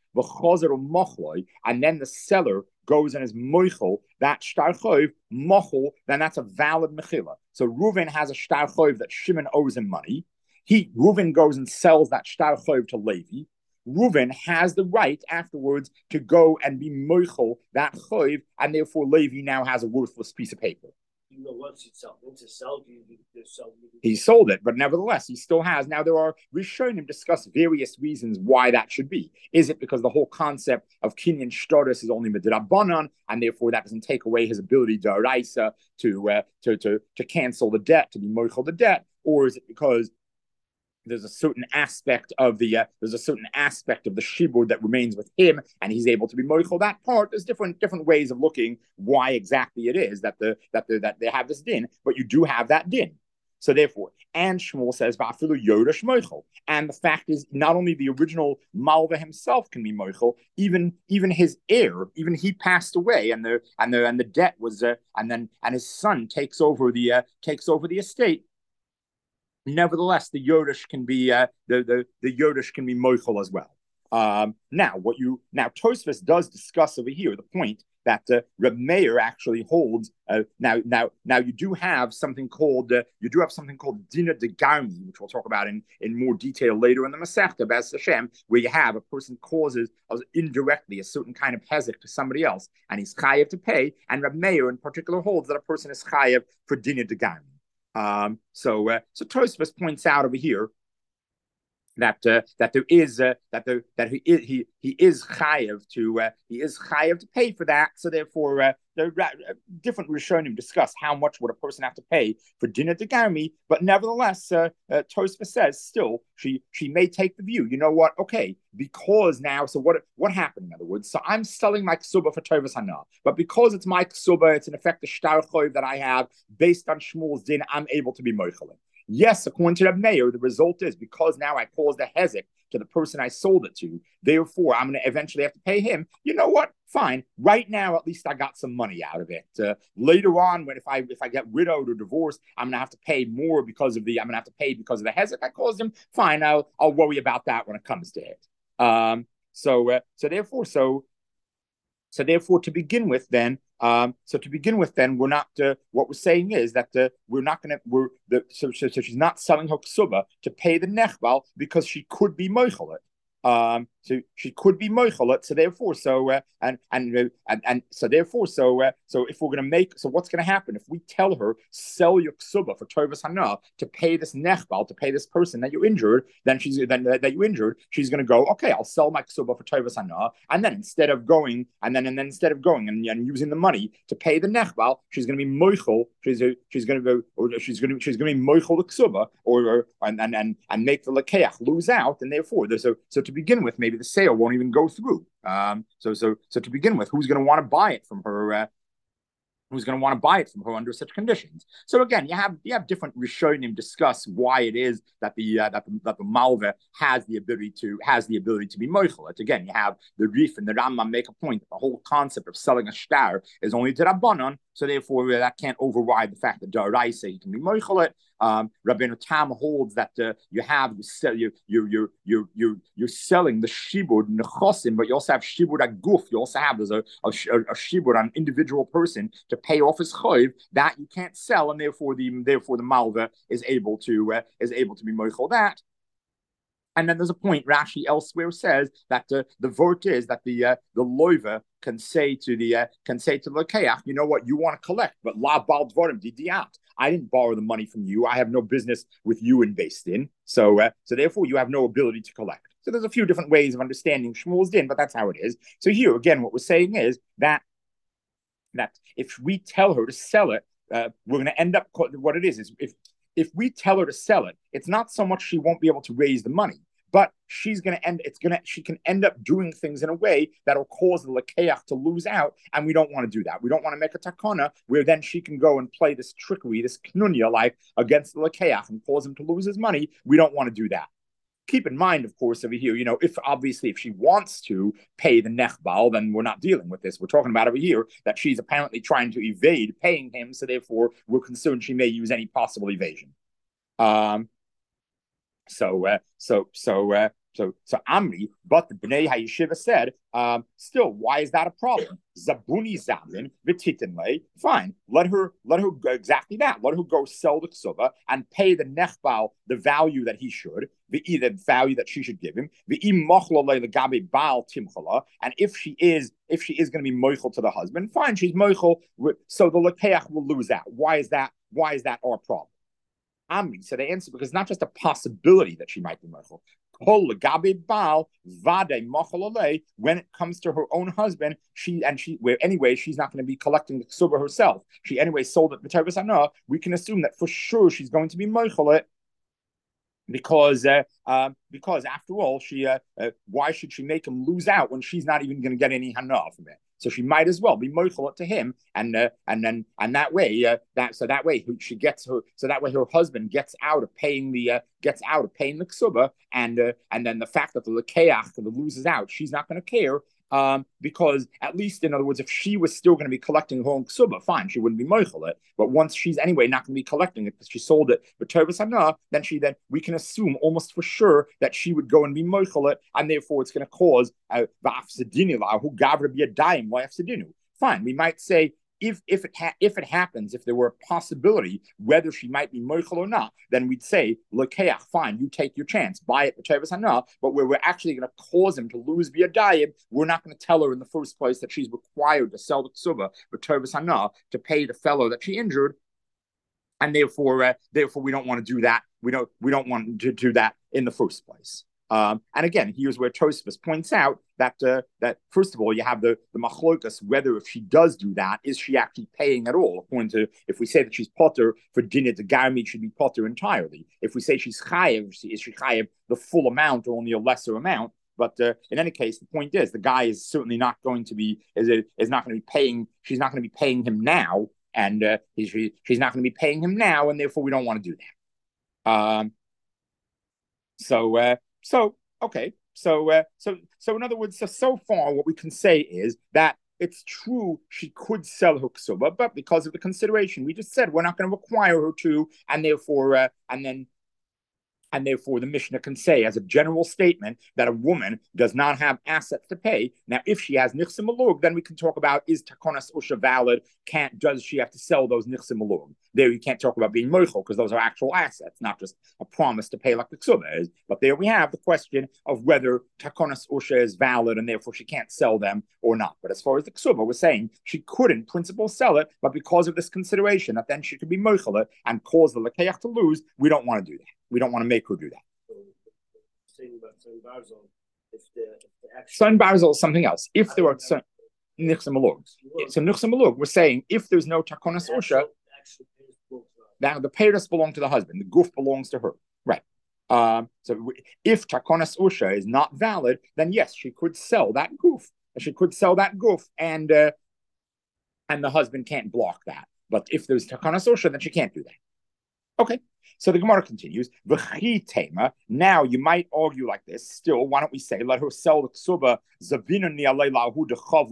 and then the seller goes and is moichel that shtar choiv mochel, then that's a valid mechila. So Reuven has a shtar choiv that Shimon owes him money. He, Reuven goes and sells that shtar choiv to Levi. Reuven has the right afterwards to go and be moichel that choiv, and therefore Levi now has a worthless piece of paper. You know, once it's sell, once it's sell, you, you, you sell. He sold it, but nevertheless, he still has. Now, there are Rishonim discuss various reasons why that should be. Is it because the whole concept of kinyan shtaris is only midrabanan, and therefore that doesn't take away his ability daraisa to uh, to to to cancel the debt, to be moichel the debt, or is it because there's a certain aspect of the uh, there's a certain aspect of the shibud that remains with him, and he's able to be moichel that part? There's different different ways of looking why exactly it is that the that the, that they have this din, but you do have that din. So therefore, and Shmuel says va'afilu yodash moichel, and the fact is, not only the original malva himself can be moichel, even even his heir, even he passed away, and the and the and the debt was uh, and then and his son takes over the uh, takes over the estate. Nevertheless, the Yodish can be uh, the the the Yodish can be moichel as well. Um, now, what you now Tosfos does discuss over here the point that uh, Reb Meir actually holds. Uh, now, now, now, you do have something called uh, you do have something called Dina de Garmi, which we'll talk about in, in more detail later in the Masechta B'ez Hashem, where you have a person causes uh, indirectly a certain kind of hezek to somebody else, and he's chayev to pay. And Reb Meir in particular holds that a person is chayev for Dina de Garmi. Um, so, uh, so Tosfos points out over here that uh, that there is uh, that there that he is he he is chayev to uh, he is chayev to pay for that. So therefore, uh, the uh, different Rishonim discuss how much would a person have to pay for dinner to garmi. But nevertheless, uh, uh, Tosfos says still she she may take the view. You know what? Okay, because now, so what what happened? In other words, so I'm selling my ksuba for tovas hana, but because it's my ksuba, it's in effect the shtar choiv that I have based on Shmuel's din. I'm able to be moichelim. Yes, according to the mayor, the result is because now I caused a hezek to the person I sold it to, therefore I'm going to eventually have to pay him. You know what? Fine. Right now, at least I got some money out of it. Uh, later on, when if I if I get widowed or divorced, I'm going to have to pay more because of the I'm going to have to pay because of the hezek I caused him. Fine, I'll I'll worry about that when it comes to it. Um. So uh, so therefore so. So therefore, to begin with, then, um, so to begin with, then, we're not. Uh, what we're saying is that uh, we're not going to. We're the so, so so she's not selling her ksuba to pay the nechbal because she could be moichelet. Um, so she could be moichelet. So therefore, so uh, and and uh, and and so therefore, so uh, so if we're going to make, so what's going to happen if we tell her sell your ksuba for tovas hana to pay this nechbal, to pay this person that you injured, then she's then uh, that you injured, she's going to go, okay, I'll sell my ksuba for tovas hana, and then instead of going and then and then instead of going and, and using the money to pay the nechbal, she's going to be moichel. She's uh, she's going to go or she's going to she's going to be moichel the ksuba or, or and and and and make the lekeach lose out, and therefore there's so so to begin with, maybe the sale won't even go through. Um, so, so, so to begin with, who's going to want to buy it from her? Uh, who's going to want to buy it from her under such conditions. So again, you have you have different Rishonim discuss why it is that the uh, that the, that the Malva has the ability to has the ability to be moichelet. Again, you have the Rif and the Rambam make a point that the whole concept of selling a shtar is only to Rabbanon, so therefore uh, that can't override the fact that Daraisa you can be moichelet. Um, Rabbeinu Tam holds that uh, you have you sell you you you you you you're selling the shibud nechosim, but you also have shibud aguf. You also have there's a a, a shibud on an individual person to pay off his chayv that you can't sell, and therefore the therefore the malva is able to uh, is able to be moichel that. And then there's a point Rashi elsewhere says that uh, the vote is that the uh, the loiva can say to the uh, can say to the lekeach, you know what, you want to collect, but la bal dvarim didiat. I didn't borrow the money from you. I have no business with you in Beis Din. So uh, so therefore you have no ability to collect. So there's a few different ways of understanding Shmuel's din, but that's how it is. So here again, what we're saying is that that if we tell her to sell it, uh, we're going to end up what it is is if if we tell her to sell it, it's not so much she won't be able to raise the money, but she's going to end, it's going to, she can end up doing things in a way that'll cause the lekeach to lose out. And we don't want to do that. We don't want to make a takana where then she can go and play this trickery, this knunya like against the lekeach and cause him to lose his money. We don't want to do that. Keep in mind, of course, over here, you know, if obviously if she wants to pay the nechbal, then we're not dealing with this. We're talking about over here that she's apparently trying to evade paying him. So therefore, we're concerned she may use any possible evasion. Um, So, uh, so, so, uh, so, so Amri, but the Bnei HaYeshiva said, um, still, why is that a problem? Zabuni Zamin, V'titinle, fine. Let her, let her go exactly that. Let her go sell the ksuba and pay the nechbal the value that he should, the the value that she should give him. V'im mochlole legabe baal timchala, and if she is, if she is going to be moichel to the husband, fine, she's moichel. So the lekeach will lose out. Why is that? Why is that our problem? Amri, so they answer because it's not just a possibility that she might be mochel. When it comes to her own husband, she and she, where anyway, she's not going to be collecting the ksuba herself. She anyway sold it b'tervis hana. We can assume that for sure she's going to be mochel because uh, uh, because after all, she uh, uh, why should she make him lose out when she's not even going to get any hana from it? So she might as well be mochel to him, and uh, and then and that way uh, that so that way she gets her so that way her husband gets out of paying the uh, gets out of paying the ksuba, and uh, and then the fact that the lekeach loses out, she's not going to care. Um, because at least, in other words, if she was still going to be collecting her own ksuba, fine, she wouldn't be mochel it. But once she's anyway not going to be collecting it because she sold it but tervis hana, then she then we can assume almost for sure that she would go and be mochel it, and therefore it's going to cause va'afsedinu who gavra be a daim va'afsedinu. Fine, we might say. If if it ha- if it happens, if there were a possibility whether she might be moichel or not, then we'd say lekeach, fine, you take your chance, buy it b'tervis hana. But where we're actually going to cause him to lose via dayib, we're not going to tell her in the first place that she's required to sell the ksuba b'tervis hana to pay the fellow that she injured, and therefore uh, therefore we don't want to do that. We don't we don't want to do that in the first place. Um, and again, here's where Tosfos points out that uh, that first of all, you have the the machlokas whether if she does do that, is she actually paying at all? According to if we say that she's potter for dinner, the garmi should be potter entirely. If we say she's chayev, is she chayev the full amount or only a lesser amount? But uh, in any case, the point is the guy is certainly not going to be is it is not going to be paying. She's not going to be paying him now, and uh, he's, she's not going to be paying him now, and therefore we don't want to do that. Um, so. Uh, So, okay, so, uh, so, so in other words, so, so far what we can say is that it's true she could sell her ksuba, but because of the consideration we just said, we're not going to require her to, and therefore, uh, and then And therefore, the Mishnah can say, as a general statement, that a woman does not have assets to pay. Now, if she has nichsim malug, then we can talk about, is takonas usha valid? Can't does she have to sell those nichsim malug? There, you can't talk about being moichel because those are actual assets, not just a promise to pay like the ksuba is. But there we have the question of whether takonas usha is valid and therefore she can't sell them or not. But as far as the ksuba, we're saying she could, in principle, sell it, but because of this consideration that then she could be moichel it and cause the lekeach to lose, we don't want to do that. We don't want to make her do that. Son Barzel is something else. If there are nichsim malug, so nichsim malug, we're saying if there's no takonas usha, now the payros belong to the husband, the goof belongs to her, right? Um, so if takonas usha is not valid, then yes, she could sell that goof. She could sell that goof and uh, and the husband can't block that. But if there's takana sosha, then she can't do that. Okay. So the Gemara continues. Now you might argue like this. Still, why don't we say let her sell the ksuba zavina ni'alei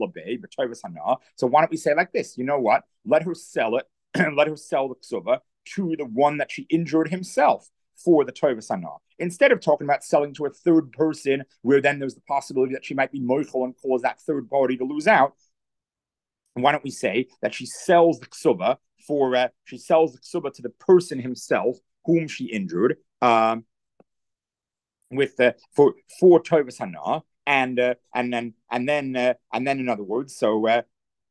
de. So why don't we say like this? You know what? Let her sell it. Let her sell the ksuba to the one that she injured himself for the tovas hana. Instead of talking about selling to a third person, where then there's the possibility that she might be moichel and cause that third party to lose out. Why don't we say that she sells the ksuba for uh, she sells the ksuba to the person himself whom she injured, um, with uh, for for tovas hana, and uh, and then and then uh, and then in other words, so uh,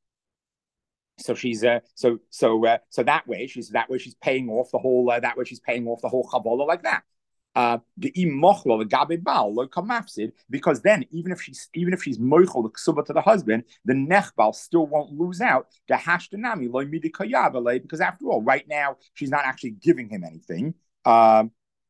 so she's uh, so so uh, so that way she's that way she's paying off the whole uh, that way she's paying off the whole chabola like that. Uh, the imochlo the gabe bal lo kamafsid, because then even if she's even if she's moichel the ksuba to the husband, the nechbal still won't lose out the hashtanami lo midi kayavale, because after all, right now she's not actually giving him anything. Um,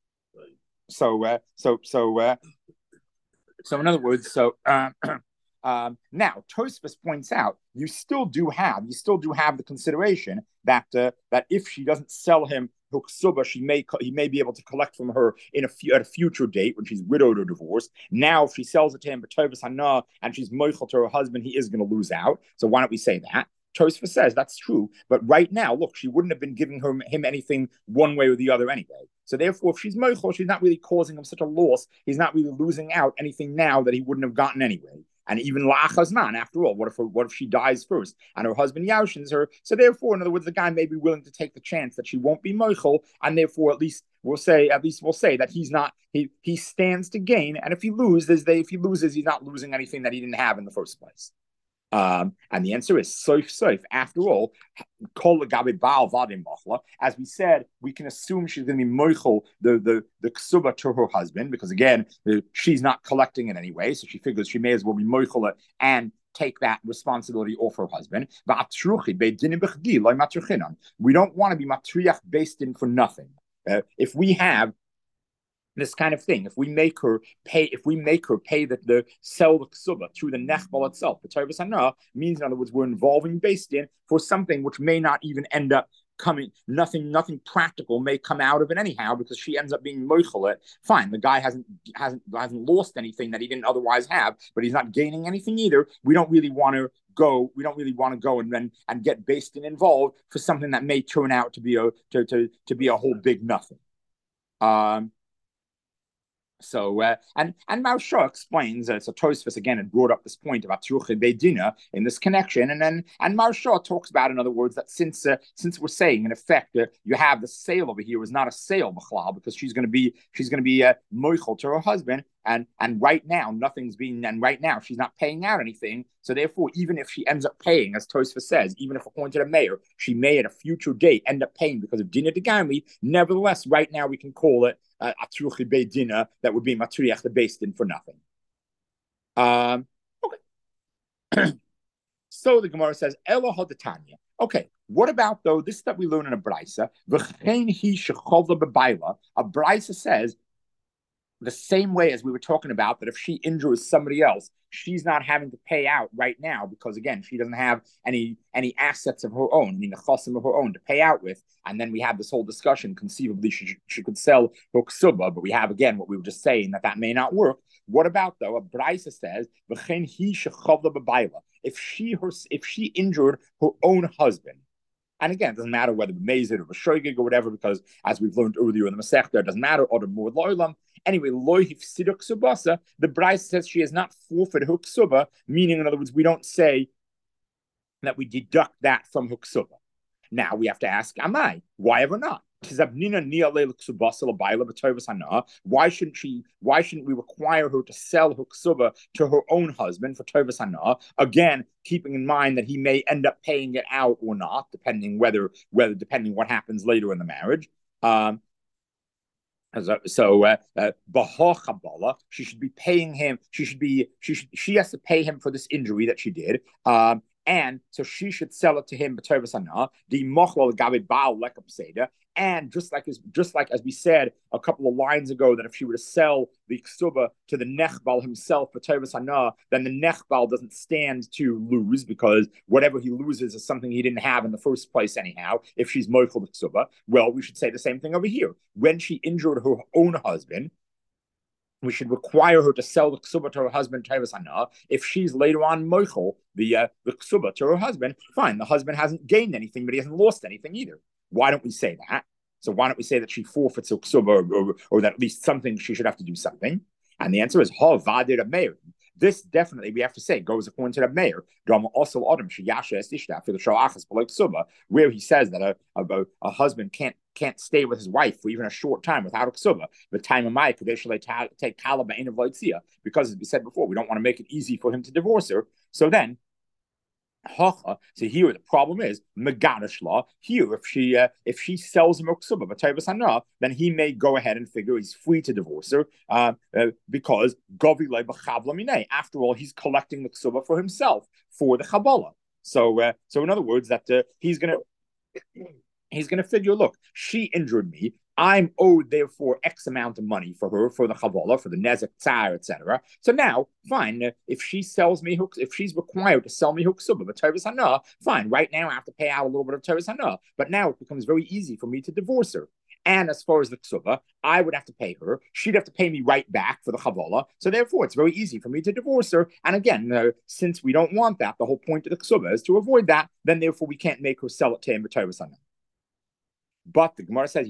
so uh, so so uh, so in other words, so. Uh, Um, now, Tosfos points out you still do have you still do have the consideration that uh, that if she doesn't sell him her ksuba, she may he may be able to collect from her in a at a future date when she's widowed or divorced. Now, if she sells it to him, but Tovas hana, and she's moichel to her husband, he is going to lose out. So why don't we say that? Tosfos says that's true, but right now, look, she wouldn't have been giving her, him anything one way or the other anyway. So therefore, if she's moichel, she's not really causing him such a loss. He's not really losing out anything now that he wouldn't have gotten anyway. And even la'achazman, after all, what if her, what if she dies first and her husband yaushins her? So therefore, in other words, the guy may be willing to take the chance that she won't be moichel, and therefore, at least we'll say, at least we'll say that he's not he he stands to gain. And if he loses, they if he loses, he's not losing anything that he didn't have in the first place. Um, and the answer is soif soif. After all, as we said, we can assume she's going to be moichel the the the ksuba to her husband, because again, she's not collecting it anyway, so she figures she may as well be moichel it and take that responsibility off her husband. We don't want to be matriach based in for nothing. Uh, if we have this kind of thing, if we make her pay, if we make her pay the, the sell the ksuba through the nechbal itself, the tovas hana means, in other words, we're involving based in for something which may not even end up coming. Nothing, nothing practical may come out of it anyhow, because she ends up being moichel it. Fine, the guy hasn't hasn't hasn't lost anything that he didn't otherwise have, but he's not gaining anything either. We don't really want to go. We don't really want to go and then and get based and involved for something that may turn out to be a to to to be a whole big nothing. Um. So uh, and and Maharsha explains, uh, so Tosfos again had brought up this point about Truche Beidina in this connection, and then and Maharsha talks about, in other words, that since uh, since we're saying in effect uh, you have the sale over here is not a sale b'chlal, because she's going to be she's going to be uh, moichel to her husband, and and right now nothing's being and right now she's not paying out anything. So therefore, even if she ends up paying, as Tosfos says, even if according to the mayor she may at a future date end up paying because of dina degami, nevertheless, right now we can call it Uh, atruchi beidina, that would be matriach the based in for nothing. Um, okay. So the Gemara says, Elo hodatanya. Okay, what about though this that we learn in a brisa? V'chein hi shechovla bebaila. A brisa says, the same way as we were talking about, that if she injures somebody else, she's not having to pay out right now, because again, she doesn't have any any assets of her own, any nechasim of her own to pay out with. And then we have this whole discussion. Conceivably, she she could sell her ksuba, but we have again what we were just saying, that that may not work. What about though? A brisa says, "V'chein hi shechavla b'bayla." If she her if she injured her own husband. And again, it doesn't matter whether Mezid or Shoigig or whatever, because as we've learned earlier in the Masechta, it doesn't matter, or the Mord Loilam. Anyway, Loihif Siduk Subasa, the Bryce says she has not forfeited her ksuba, meaning, in other words, we don't say that we deduct that from her ksuba. Now we have to ask, Amai, why ever not? Why shouldn't she? Why shouldn't we require her to sell her ksuba to her own husband for tovas hana? Again, keeping in mind that he may end up paying it out or not, depending whether whether depending what happens later in the marriage. Um, So, uh, uh, she should be paying him. She should be. She should. She has to pay him for this injury that she did. Um, and so she should sell it to him, the and just like as just like as we said a couple of lines ago, that if she were to sell the ksuba to the nechbal himself, then the nechbal doesn't stand to lose, because whatever he loses is something he didn't have in the first place anyhow, if she's moichel the ksuba. Well, we should say the same thing over here. When she injured her own husband, we should require her to sell the ksuba to her husband, if she's later on moichel the uh, the ksuba to her husband. Fine, the husband hasn't gained anything, but he hasn't lost anything either. Why don't we say that? So why don't we say that she forfeits her ksuba, or, or, or that at least something, she should have to do something? And the answer is ha vadir meir. This definitely, we have to say, goes according to the mayor, where he says that a, a, a husband can't can't stay with his wife for even a short time without a ksuba. The time of my take kalaba of loitzia, because as we said before, we don't want to make it easy for him to divorce her. So then, so here the problem is megadish law. Here, if she uh, if she sells him a ksuba, then he may go ahead and figure he's free to divorce her, uh, uh, because govi le after all, he's collecting the ksuba for himself for the chabala. So uh, so in other words, that uh, he's gonna he's gonna figure, look, she injured me. I'm owed, therefore, X amount of money for her, for the chavala, for the nezek, tsar, et cetera. So now, fine, uh, if she sells me, if she's required to sell me her ksuba, but teres hana, fine, right now I have to pay out a little bit of teres hana. But now it becomes very easy for me to divorce her. And as far as the ksuba, I would have to pay her. She'd have to pay me right back for the chavala. So therefore, it's very easy for me to divorce her. And again, uh, since we don't want that, the whole point of the ksuba is to avoid that, then therefore we can't make her sell it to him, but teres hana. But the Gemara says,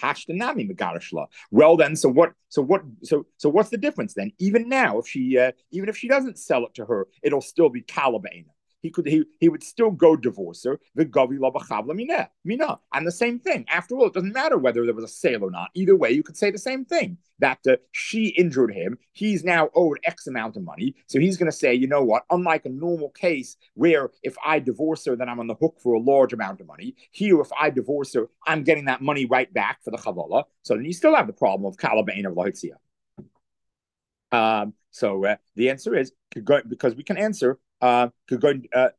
well, then, so what? So what? So so what's the difference then? Even now, if she, uh, even if she doesn't sell it to her, it'll still be kalabaina. He could he he would still go divorce her. The gavi labachavla mina mina, and the same thing. After all, it doesn't matter whether there was a sale or not. Either way, you could say the same thing. That uh, she injured him. He's now owed X amount of money, so he's going to say, you know what? Unlike a normal case where if I divorce her, then I'm on the hook for a large amount of money. Here, if I divorce her, I'm getting that money right back for the chavala. So then you still have the problem of kalabain of lahitzia. Um, so uh, the answer is because we can answer. Uh, uh,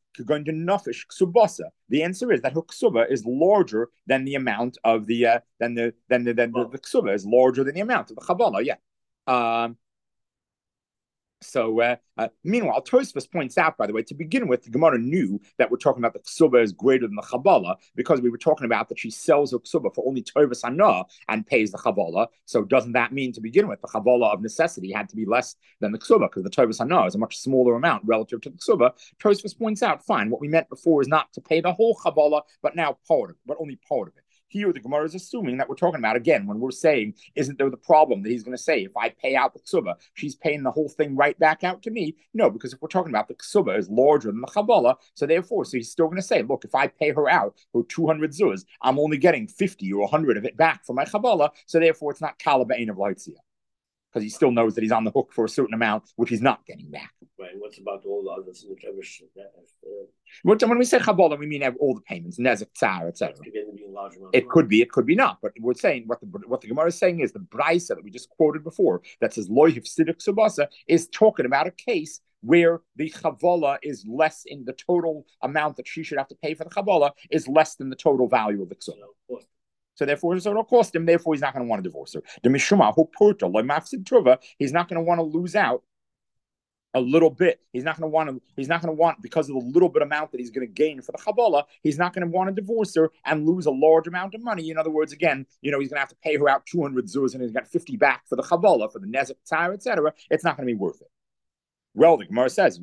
the answer is that her ksuba is larger than the amount of the uh, than the than the than the, the ksuba is larger than the amount of the chavala. Yeah. Um, So, uh, uh, meanwhile, Tosfos points out, by the way, to begin with, the Gemara knew that we're talking about the ksuba is greater than the chabala, because we were talking about that she sells her ksuba for only tovas hana and pays the chabala. So, doesn't that mean to begin with the chabala of necessity had to be less than the ksuba, because the tovas hana is a much smaller amount relative to the ksuba? Tosfos points out, fine, what we meant before is not to pay the whole chabala, but now part of it, but only part of it. Here, the Gemara is assuming that we're talking about, again, when we're saying, isn't there the problem that he's going to say, if I pay out the ksuba, she's paying the whole thing right back out to me? No, because if we're talking about the ksuba is larger than the chabala, so therefore, so he's still going to say, look, if I pay her out for two hundred zuz, I'm only getting fifty or one hundred of it back for my chabala, so therefore it's not kalaba'in of lahitzia. Because he still knows that he's on the hook for a certain amount, which he's not getting back. Right. What's about all the others? When we say Kabbalah, we mean all the payments, nezek, tsar, et cetera. It could be, it could be not. But we're saying what the what the Gemara is saying is the brisa that we just quoted before that says loy hifsidik subasa is talking about a case where the chavala is less in the total amount that she should have to pay for the chavala is less than the total value of the ksuba. So therefore, so it'll cost him. Therefore, he's not going to want to divorce her. The mishuma hu porta loy mafsid tuva. He's not going to want to lose out a little bit. He's not going to want to, he's not going to want, because of the little bit amount that he's going to gain for the Kabbalah, he's not going to want to divorce her and lose a large amount of money. In other words, again, you know, he's going to have to pay her out two hundred zuz and he's got fifty back for the Kabbalah, for the Nezek, Tzar, et cetera. It's not going to be worth it. Well, the Gemara says,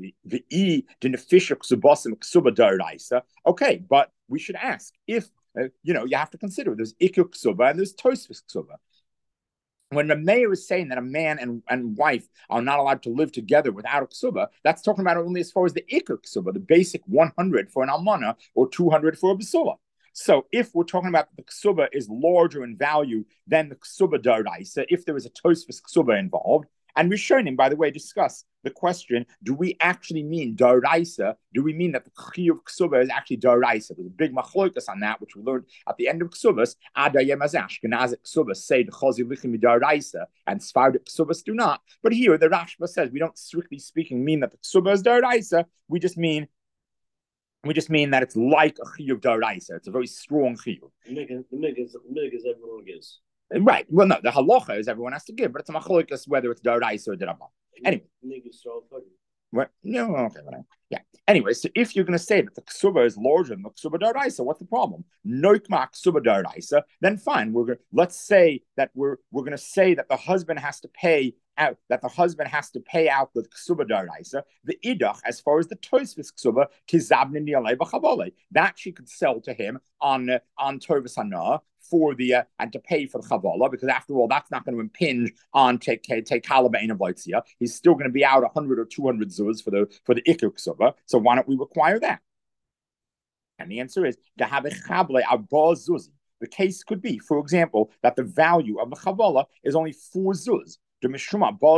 okay, but we should ask if, uh, you know, you have to consider there's Ikuk Ksuba and there's Tosfos Ksuba. When the mayor is saying that a man and, and wife are not allowed to live together without a ksuba, that's talking about only as far as the ikar ksuba, the basic one hundred for an almana or two hundred for a basula. So if we're talking about the ksuba is larger in value than the ksuba d'oraisa, if there is a tosfos ksuba involved, and Rishonim, by the way, discuss the question, do we actually mean d'oraisa? Do we mean that the chiyuv ksuba is actually d'oraisa? There's a big machlokas on that, which we learned at the end of ksubas. Adayem azash, genazik ksubas say the chazi lichim d'oraisa, and sfardik ksubas do not. But here, the Rashba says we don't, strictly speaking, mean that the ksuba is d'oraisa. We just mean We just mean that it's like a chiyuv d'oraisa. It's a very strong chiyuv. The mig is everyone gives. Right. Well, no, the halacha is everyone has to give, but it's a machlokas whether it's d'oraisa or d'rabban. Anyway. What? No, okay, whatever. Yeah. Anyway, so if you're going to say that the ksuba is larger than the ksuba d'oraisa, what's the problem? Noikma ksuba d'oraisa, then fine. We're going. Let's say that we're we're going to say that the husband has to pay out that the husband has to pay out the ksuba d'oraisa. The idach, as far as the toisvis ksuba, kizabnin nialei b'chavole, that she could sell to him on uh, on tovus hana for the uh, and to pay for the chavala, because after all, that's not going to impinge on take take kalaba of loitzia. He's still going to be out a hundred or two hundred zuz for the for the ikuk ksuba. So why don't we require that? And the answer is to have a chable abba zuzi. The case could be, for example, that the value of the chavala is only four zuz. He's not going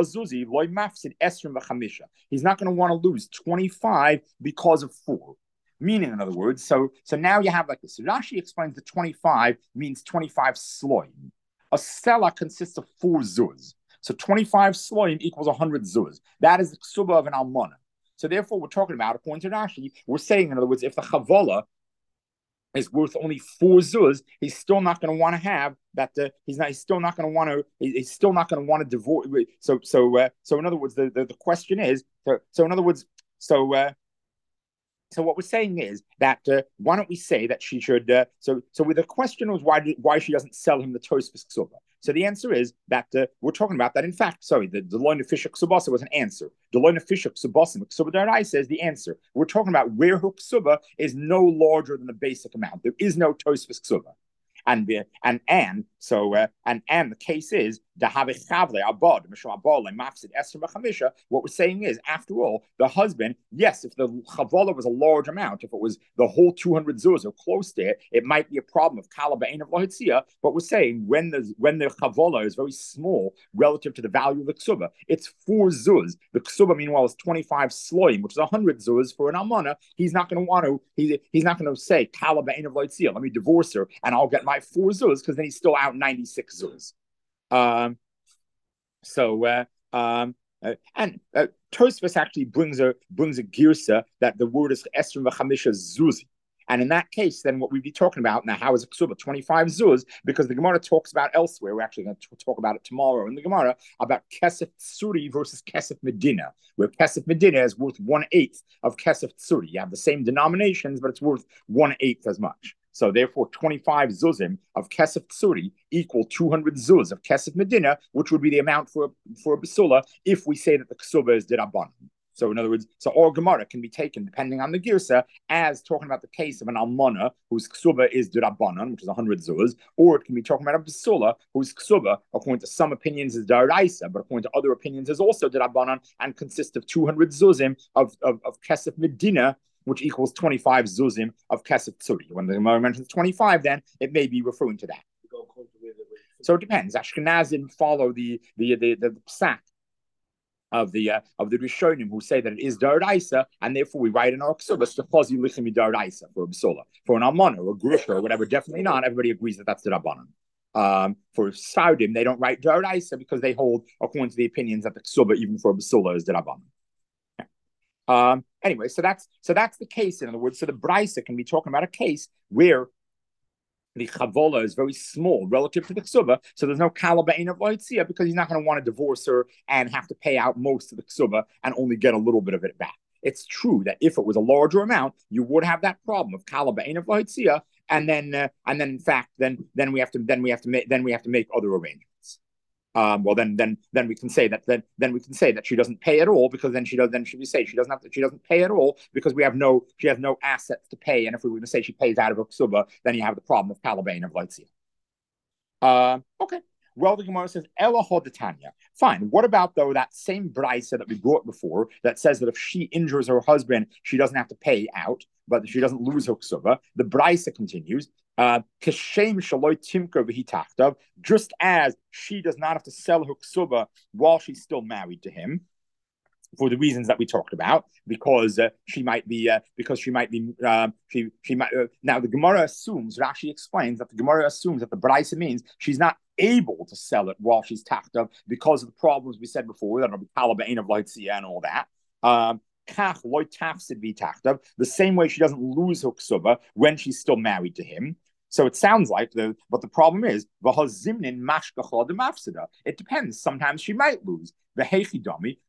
to want to lose twenty-five because of four. Meaning, in other words, so so now you have like this. So Rashi explains that twenty-five means twenty-five sloim. A sela consists of four zuz. So twenty-five sloim equals one hundred zuz. That is the ksuba of an almana. So therefore, we're talking about, according to Rashi, we're saying, in other words, if the chavala is worth only four zuz, he's still not going to want to have that. Uh, he's not. He's still not going to want to. He's still not going to want to divorce. So so uh, so in other words, the, the, the question is. So, so in other words, so. Uh, So what we're saying is that uh, why don't we say that she should? Uh, so so the question was why why she doesn't sell him the tosfos ksuba. So the answer is that uh, we're talking about that. In fact, sorry, the the loin of fisher ksubasa was an answer. The loin of fisher ksubasa ksuba darai says the answer. We're talking about where her ksuba is no larger than the basic amount. There is no tosfos ksuba. And and and so uh, and and the case is what we're saying is, after all, the husband, yes, if the chavala was a large amount, if it was the whole two hundred zuz or close to it, it might be a problem of kalaba'in of lahitzia. But we're saying when the when the chavala is very small relative to the value of the ksuba, it's four zuz. The ksuba, meanwhile, is twenty-five sloim, which is one hundred zuz for an almana. He's not going to want to. He, he's not going to say kalaba'in of lahitzia. Let me divorce her and I'll get my four zuz, because then he's still out ninety-six zuz. Um, so uh, um, uh, and uh, Tosfos actually brings a brings a girsa that the word is esrim v'chamisha zuzi, and in that case, then what we'd be talking about now, how is a ksuba twenty-five zuz? Because the Gemara talks about elsewhere. We're actually going to talk about it tomorrow in the Gemara about kesef tsuri versus kesef medina, where kesef medina is worth one eighth of kesef tsuri. You have the same denominations, but it's worth one eighth as much. So therefore, twenty-five zuzim of kesef tsuri equal two hundred zuz of kesef medina, which would be the amount for for a basula if we say that the ksuba is dirabanan. So in other words, so our Gemara can be taken, depending on the girsa, as talking about the case of an almana whose ksuba is dirabanan, which is one hundred zuz, or it can be talking about a basula whose ksuba, according to some opinions, is daraisa, but according to other opinions, is also dirabanan and consists of two hundred zuzim of of, of kesef medina, which equals twenty-five zuzim of kesef tsuri. When the Gemara mentions twenty-five, then it may be referring to that. So it depends. Ashkenazim follow the the the, the, the psak of the uh, of the Rishonim, who say that it is daraisa, and therefore we write in our ksubas to chazi lichimi daraisa for a b'sola. For an almana or a grusha or whatever, definitely not. Everybody agrees that that's the rabbanon. Um, for Saudim, they don't write daraisa because they hold, according to the opinions, that the ksuba even for a b'sola is the rabbanon. Um, anyway, so that's so that's the case. In other words, so the brisa can be talking about a case where the chavola is very small relative to the ksuba, so there's no kalaba'in of loitzia, because he's not going to want to divorce her and have to pay out most of the ksuba and only get a little bit of it back. It's true that if it was a larger amount, you would have that problem of kalaba'in of loitzia, and then uh, and then in fact, then then we have to then we have to make then we have to make other arrangements. Um, well, then, then, then we can say that then, then we can say that she doesn't pay at all, because then she does. Then should we say she doesn't have to, she doesn't pay at all because we have no, she has no assets to pay. And if we were going to say she pays out of her ksuba, then you have the problem of kalabain of leitzia. Uh, okay. Well, the Gemara says Ela Hodatanya. Fine. What about though that same brisa that we brought before that says that if she injures her husband, she doesn't have to pay out, but she doesn't lose her ksuba. The brisa continues. Uh, just as she does not have to sell her ksuba while she's still married to him, for the reasons that we talked about, because uh, she might be, uh, because she might be, uh, she she might. Uh, now the Gemara assumes, Rashi explains that the Gemara assumes that the brisa means she's not able to sell it while she's tachta because of the problems we said before, that it'll be kalaba'in of leitzia and all that. Um, Kach loy tafsid v'tachtav, the same way she doesn't lose her ksuba when she's still married to him. So it sounds like the, but the problem is, it depends. Sometimes she might lose. Because we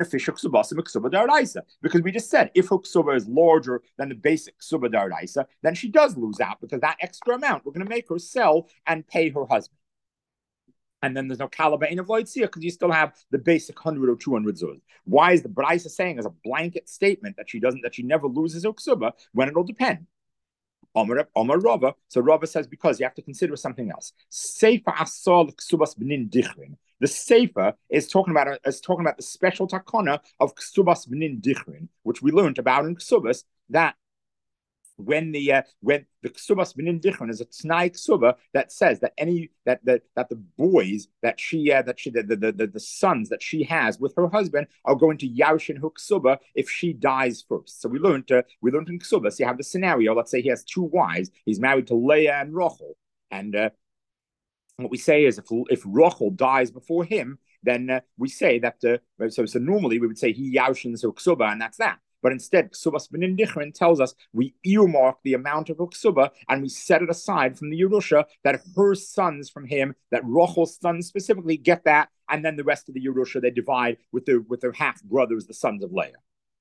just said if her ksuba is larger than the basic ksuba daraisa, then she does lose out because that extra amount we're going to make her sell and pay her husband. And then there's no kalaba'in of loitzia because you still have the basic hundred or two hundred zuz. Why is the Braisa saying as a blanket statement that she doesn't, that she never loses her ksuba when it'll depend? Omar, Omar Rava. So Rava says because you have to consider something else. Sefer asal ksubas b'nin dichrin. The sefer is talking about is talking about the special takana of ksubas b'nin dichrin, which we learned about in ksubas that when the uh, when the ksubas b'nin dichrin is a t'nai ksuba that says that any that that that the boys that she uh, that she the, the the the sons that she has with her husband are going to yarshin her ksuba if she dies first. So we learned uh, we learned in ksubas you have the scenario. Let's say he has two wives. He's married to Leah and Rachel, and uh, what we say is if if Rachel dies before him, then uh, we say that uh, so so normally we would say he yarshins her ksuba and that's that. But instead, Ksubas B'nin Dichrin tells us we earmark the amount of Ksuba and we set it aside from the Yerusha that her sons from him, that Rachel's sons specifically, get that, and then the rest of the Yerusha they divide with their with their half brothers, the sons of Leah.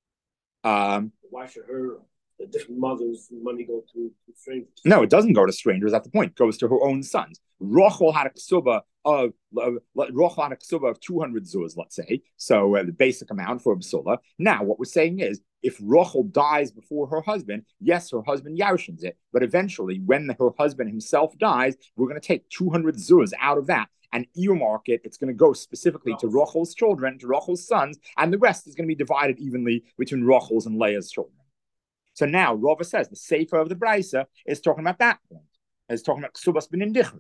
Um, Why should her the different mothers' money go to, to strangers? No, it doesn't go to strangers. That's the point. It goes to her own sons. Rachel had a ksuba of uh, Rachel had a ksuba of two hundred zuz, let's say. So uh, the basic amount for a basula. Now, what we're saying is, if Rachel dies before her husband, yes, her husband yarshins it, but eventually, when her husband himself dies, we're going to take two hundred zuz out of that and earmark it. It's going to go specifically to Rachel's children, to Rachel's sons, and the rest is going to be divided evenly between Rachel's and Leah's children. So now Rava says the sefer of the Braisa is talking about that point. It's talking about ksubas b'nin dichrin.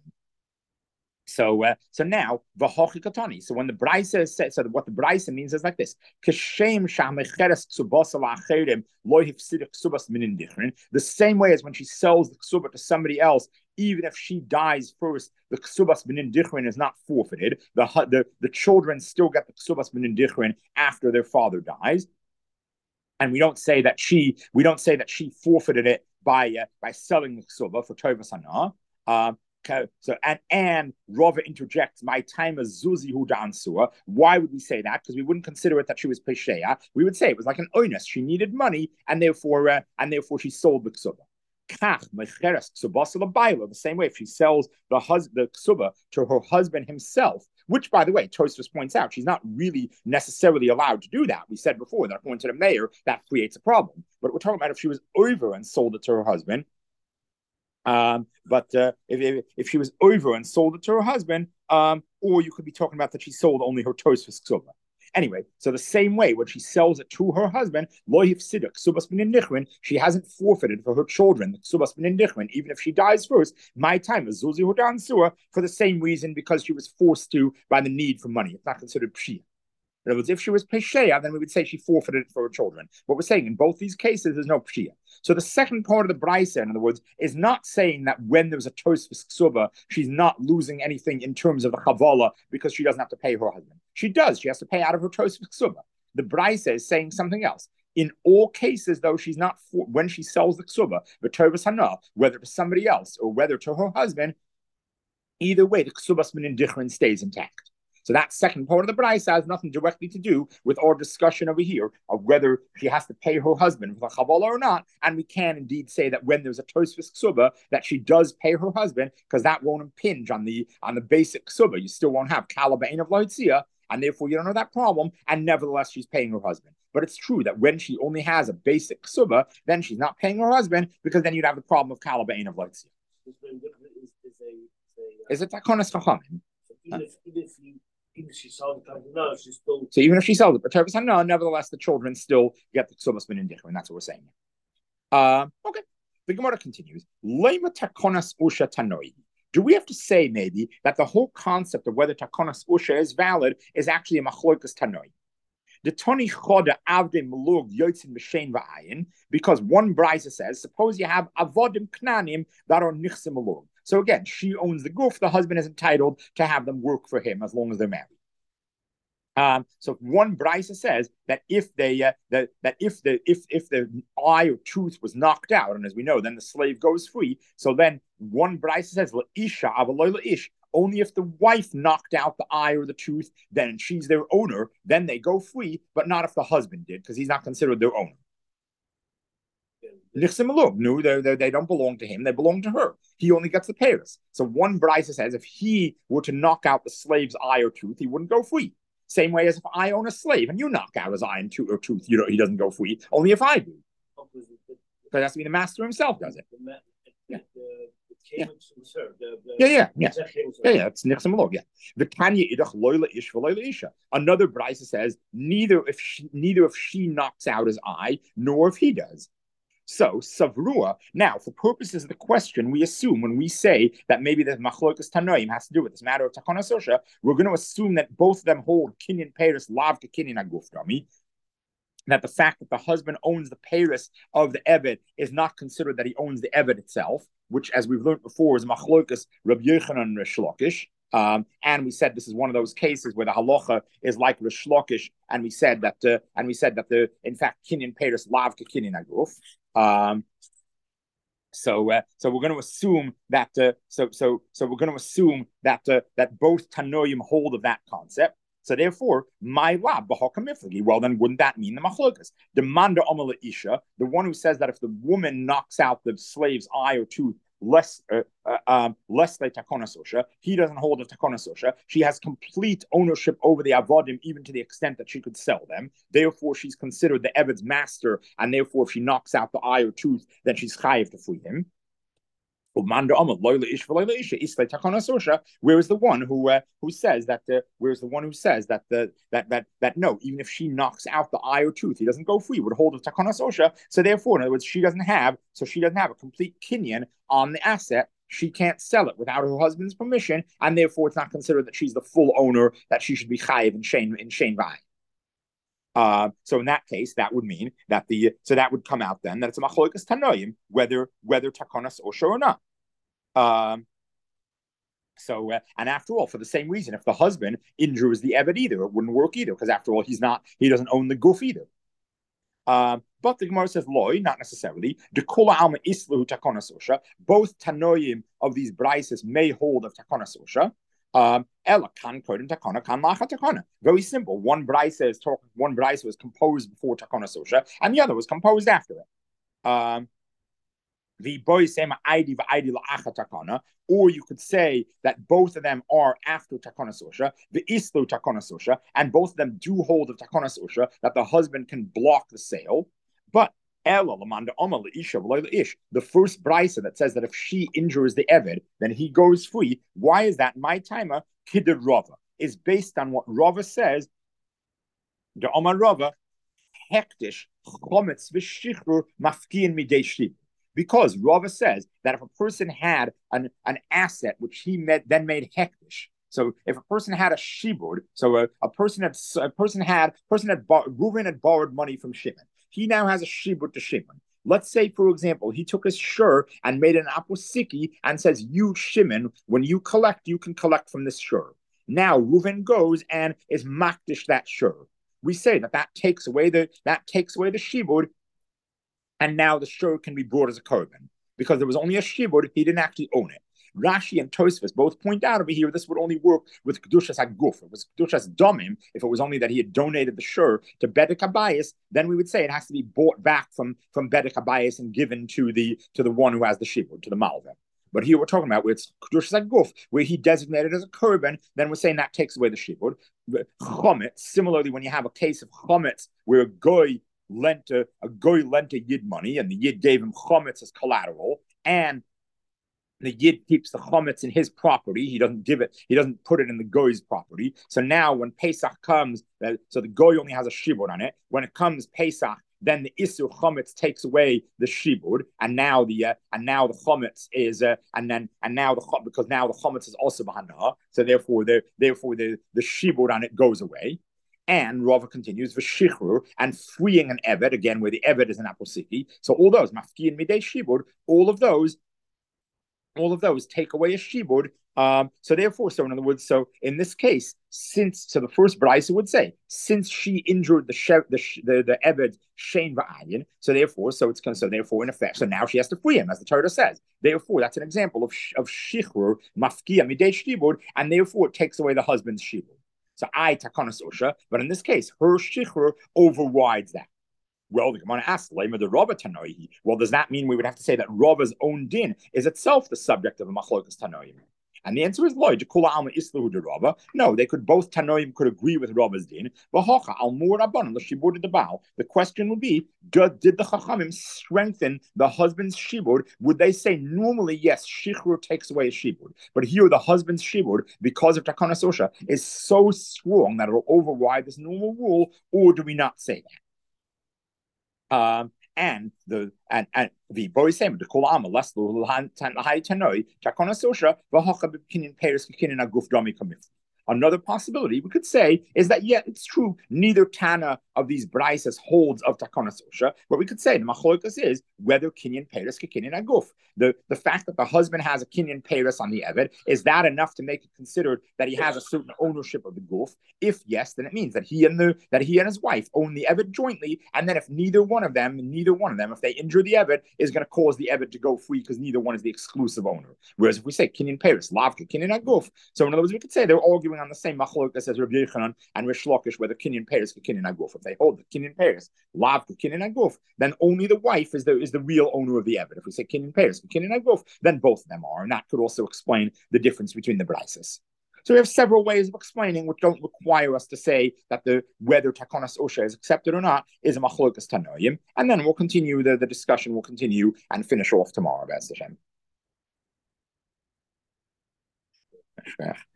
So, uh, so now v'hochi katani. So when the Braisa says, so what the Braisa means is like this: Kashem shamecheres ksubas la'acherim lo hifsidik ksubas b'nin dichrin. The same way as when she sells the ksuba to somebody else, even if she dies first, the ksubas b'nin dichrin is not forfeited. The the the children still get the ksubas b'nin dichrin after their father dies. And we don't say that she we don't say that she forfeited it by uh, by selling the ksuba for tovas hana. Um, so and and Rava interjects, my time is zuzi hu dansua. Why would we say that? Because we wouldn't consider it that she was pesheya. We would say it was like an oinus. She needed money, and therefore uh, and therefore she sold the ksuba. The same way, if she sells the hus- the ksuba to her husband himself, which, by the way, Tosfos points out, she's not really necessarily allowed to do that. We said before that according to the mayor, that creates a problem. But we're talking about if she was over and sold it to her husband. Um, but uh, if, if if she was over and sold it to her husband, um, or you could be talking about that she sold only her Tosfos ksuba. Anyway, so the same way when she sells it to her husband, she hasn't forfeited for her children the even if she dies first. My time is zuzi hudan sua for the same reason because she was forced to by the need for money. It's not considered pshia. In other words, if she was pesheya, then we would say she forfeited it for her children. What we're saying in both these cases, there's no pshia. So the second part of the Braisa, in other words, is not saying that when there's a tosfos ksuba, she's not losing anything in terms of the chavala because she doesn't have to pay her husband. She does. She has to pay out of her tosfos ksuba. The Braisa is saying something else. In all cases, though, she's not for, when she sells the ksuba, the tovas hana, whether to somebody else or whether to her husband, either way, the ksubas b'nin dichrin stays intact. So that second part of the Braisa has nothing directly to do with our discussion over here of whether she has to pay her husband for the chavala or not. And we can indeed say that when there's a tosfos ksuba, that she does pay her husband, because that won't impinge on the on the basic ksuba. You still won't have kalaba'in of loitzia, and therefore you don't have that problem. And nevertheless, she's paying her husband. But it's true that when she only has a basic ksuba, then she's not paying her husband, because then you'd have the problem of kalaba'in of loitzia. Is it takonas chachamim? Even if she sells it, no, she's still. So even if she sells it, but no, nevertheless, the children still get the ksubas b'nin dichrin. That's what we're saying. Uh, okay. The Gemara continues. Lema takonas usha tanoi. Do we have to say maybe that the whole concept of whether takonas usha is valid is actually a machlokas tanoi? The toni choda avde melug yotzin b'shein va'ayin, because one Braisa says, suppose you have avodim knanim that are nichsim melug. So again, she owns the goof. The husband is entitled to have them work for him as long as they're married. Um, so one brisa says that if they uh, that that if the if if the eye or tooth was knocked out, and as we know, then the slave goes free. So then one brisa says isha ish. Only if the wife knocked out the eye or the tooth, then she's their owner, then they go free, but not if the husband did, because he's not considered their owner. No, they, they don't belong to him. They belong to her. He only gets the payers. So one brisa says if he were to knock out the slave's eye or tooth, he wouldn't go free. Same way as if I own a slave and you knock out his eye and tooth or tooth, you know, he doesn't go free. Only if I do. Because it has to be the master himself does it. Yeah. Yeah. Yeah, yeah, yeah, yeah, yeah. It's nichsim log. Yeah. The Tanya idach loyla ish v'loyla isha. Another brisa says neither if she, neither if she knocks out his eye nor if he does. So, Savrua, now, for purposes of the question, we assume when we say that maybe the Machlokas Tanoim has to do with this matter of Takana Sosha, we're going to assume that both of them hold Kinyan Paris, Lav to Kinyan Aguf Dami, that the fact that the husband owns the Paris of the Eved is not considered that he owns the Eved itself, which, as we've learned before, is Machlokas Rabbi Yochanan and Rish Lakish. Um, and we said this is one of those cases where the halacha is like Rish Lakish, and we said that, uh, and we said that the, in fact, Kinyan Paris Lav to Kinyan Aguf. Um, so, uh, so we're going to assume that, uh, so, so, so we're going to assume that uh, that both Tanoim hold of that concept. So therefore, my lab b'hakamiflagi. Well, then wouldn't that mean the machlokas? The manda amala isha, the one who says that if the woman knocks out the slave's eye or tooth, less uh, uh, um, less like takona sosha, he doesn't hold of takona sosha. She has complete ownership over the avodim, even to the extent that she could sell them. Therefore, she's considered the eved's master, and therefore, if she knocks out the eye or tooth, then she's chayiv to free him. Whereas the one who uh, who says that uh, whereas the one who says that the that that that no, even if she knocks out the eye or tooth, he doesn't go free, would hold of takana sosha. So therefore, in other words, she doesn't have so she doesn't have a complete kinyan on the asset. She can't sell it without her husband's permission, and therefore it's not considered that she's the full owner, that she should be chayiv in shein in shein vai. Uh, so in that case, that would mean that the so that would come out then that it's a machlokas tanoim whether whether takonas osha or not. Um, so uh, and after all, for the same reason, if the husband injures the eved either, it wouldn't work either because after all, he's not he doesn't own the goof either. Um, but the Gemara says loy, not necessarily. The kula alma islu takonas osha. Both tanoim of these brises may hold of takonas osha. Um, Ella kan kodim takona kan lacha takona. Very simple. One brisa is talking. One brisa was composed before takona sosha, and the other was composed after it. Um, the boy sema aidi v'aidi la'acha takona, or you could say that both of them are after takona sosha, the islu takona sosha, and both of them do hold of takona sosha that the husband can block the sale, but. The first brisa that says that if she injures the eved, then he goes free. Why is that? My timer, Kidder Rava, is based on what Rava says. The Omar Rava, hektish chometz v'shichrur mafkiin midei shib. Because Rava says that if a person had an, an asset which he met, then made hektish. So if a person had a shibud, so a, a person had a person had person had Reuven had borrowed money from Shimon. He now has a shibud to Shimon. Let's say, for example, he took his shur and made an aposiki and says, "You Shimon, when you collect, you can collect from this shur." Now Reuven goes and is makdish that shur. We say that that takes away the that takes away the shibud, and now the shur can be brought as a korban because there was only a shibud; he didn't actually own it. Rashi and Tosfos both point out over here this would only work with Kedushas HaGuf. It was Kedushas Domim, if it was only that he had donated the shur to Bedek HaBayis, then we would say it has to be bought back from, from Bedek HaBayis and given to the to the one who has the shibud, to the Malveh. But here we're talking about where it's Kedushas HaGuf, where he designated as a korban, then we're saying that takes away the shibud. Chometz, similarly, when you have a case of chometz where a goy lent a, a goy lent a yid money and the yid gave him chometz as collateral, and the yid keeps the chometz in his property. He doesn't give it. He doesn't put it in the goy's property. So now, when Pesach comes, uh, so the goy only has a shibud on it. When it comes Pesach, then the isur chometz takes away the shibud, and now the uh, and now the chometz is uh, and then and now the because now the chometz is also b'hanah. So therefore, the therefore the the shibud on it goes away. And Rava continues v'shichrur and freeing an eved again, where the eved is an aposiki. So all those mafki and midei shibud, all of those. all of those take away a shibud. Um, so therefore, so in other words, so in this case, since so the first brisa would say, since she injured the shev, the the the eved shein va'ayin, so therefore, so it's so therefore in effect, so now she has to free him, as the Torah says. Therefore, that's an example of of shichrur mafkia midei shibud, and therefore it takes away the husband's shibud. So I takanas osha, but in this case, her shichrur overrides that. Well, the Gemara asks, Lema the Rava Tanoihi. Well, does that mean we would have to say that Rava's own din is itself the subject of a machlokas Tanoim? And the answer is loy. Kula alma islahu de Rava. No, they could both Tanoim could agree with Rava's din. V'hocha al mur rabbanon l'shibur de Baal. The question would be, did, did the Chachamim strengthen the husband's shibur? Would they say normally yes, shichrur takes away a shibur, but here the husband's shibur, because of takanas osha, is so strong that it will override this normal rule, or do we not say that? Um, and the and and the boy same the kol ama less the tan high tanoi takona sosha v'hacha b'kinin peres kinin aguf dami kamif. Another possibility we could say is that, yeah, it's true, neither Tana of these Brisas holds of Takana Sosha, but we could say the Machlokas is whether Kinyan Peres ke Kinyan Aguf. The, the fact that the husband has a Kinyan Peres on the Eved, is that enough to make it considered that he has a certain ownership of the Guf? If yes, then it means that he and the that he and his wife own the Eved jointly, and then if neither one of them, neither one of them, if they injure the Eved, is going to cause the Eved to go free because neither one is the exclusive owner. Whereas if we say Kinyan Peres, Lavka, Kinyan Aguf, so in other words, we could say they're arguing on the same machlokas as Rabbi Yochanan and Rish Lakish, whether Kinyan Peres or Kinyan Aguf. If they hold the Kinyan Peres, Lav Kinyan Aguf, then only the wife is the is the real owner of the Eved. If we say Kinyan Peres, Kinyan Aguf, then both of them are, and that could also explain the difference between the brises. So we have several ways of explaining which don't require us to say that the whether Takonas Osha is accepted or not is a machlokas tanoim, and then we'll continue the, the discussion. We'll continue and finish off tomorrow, B'ez Hashem.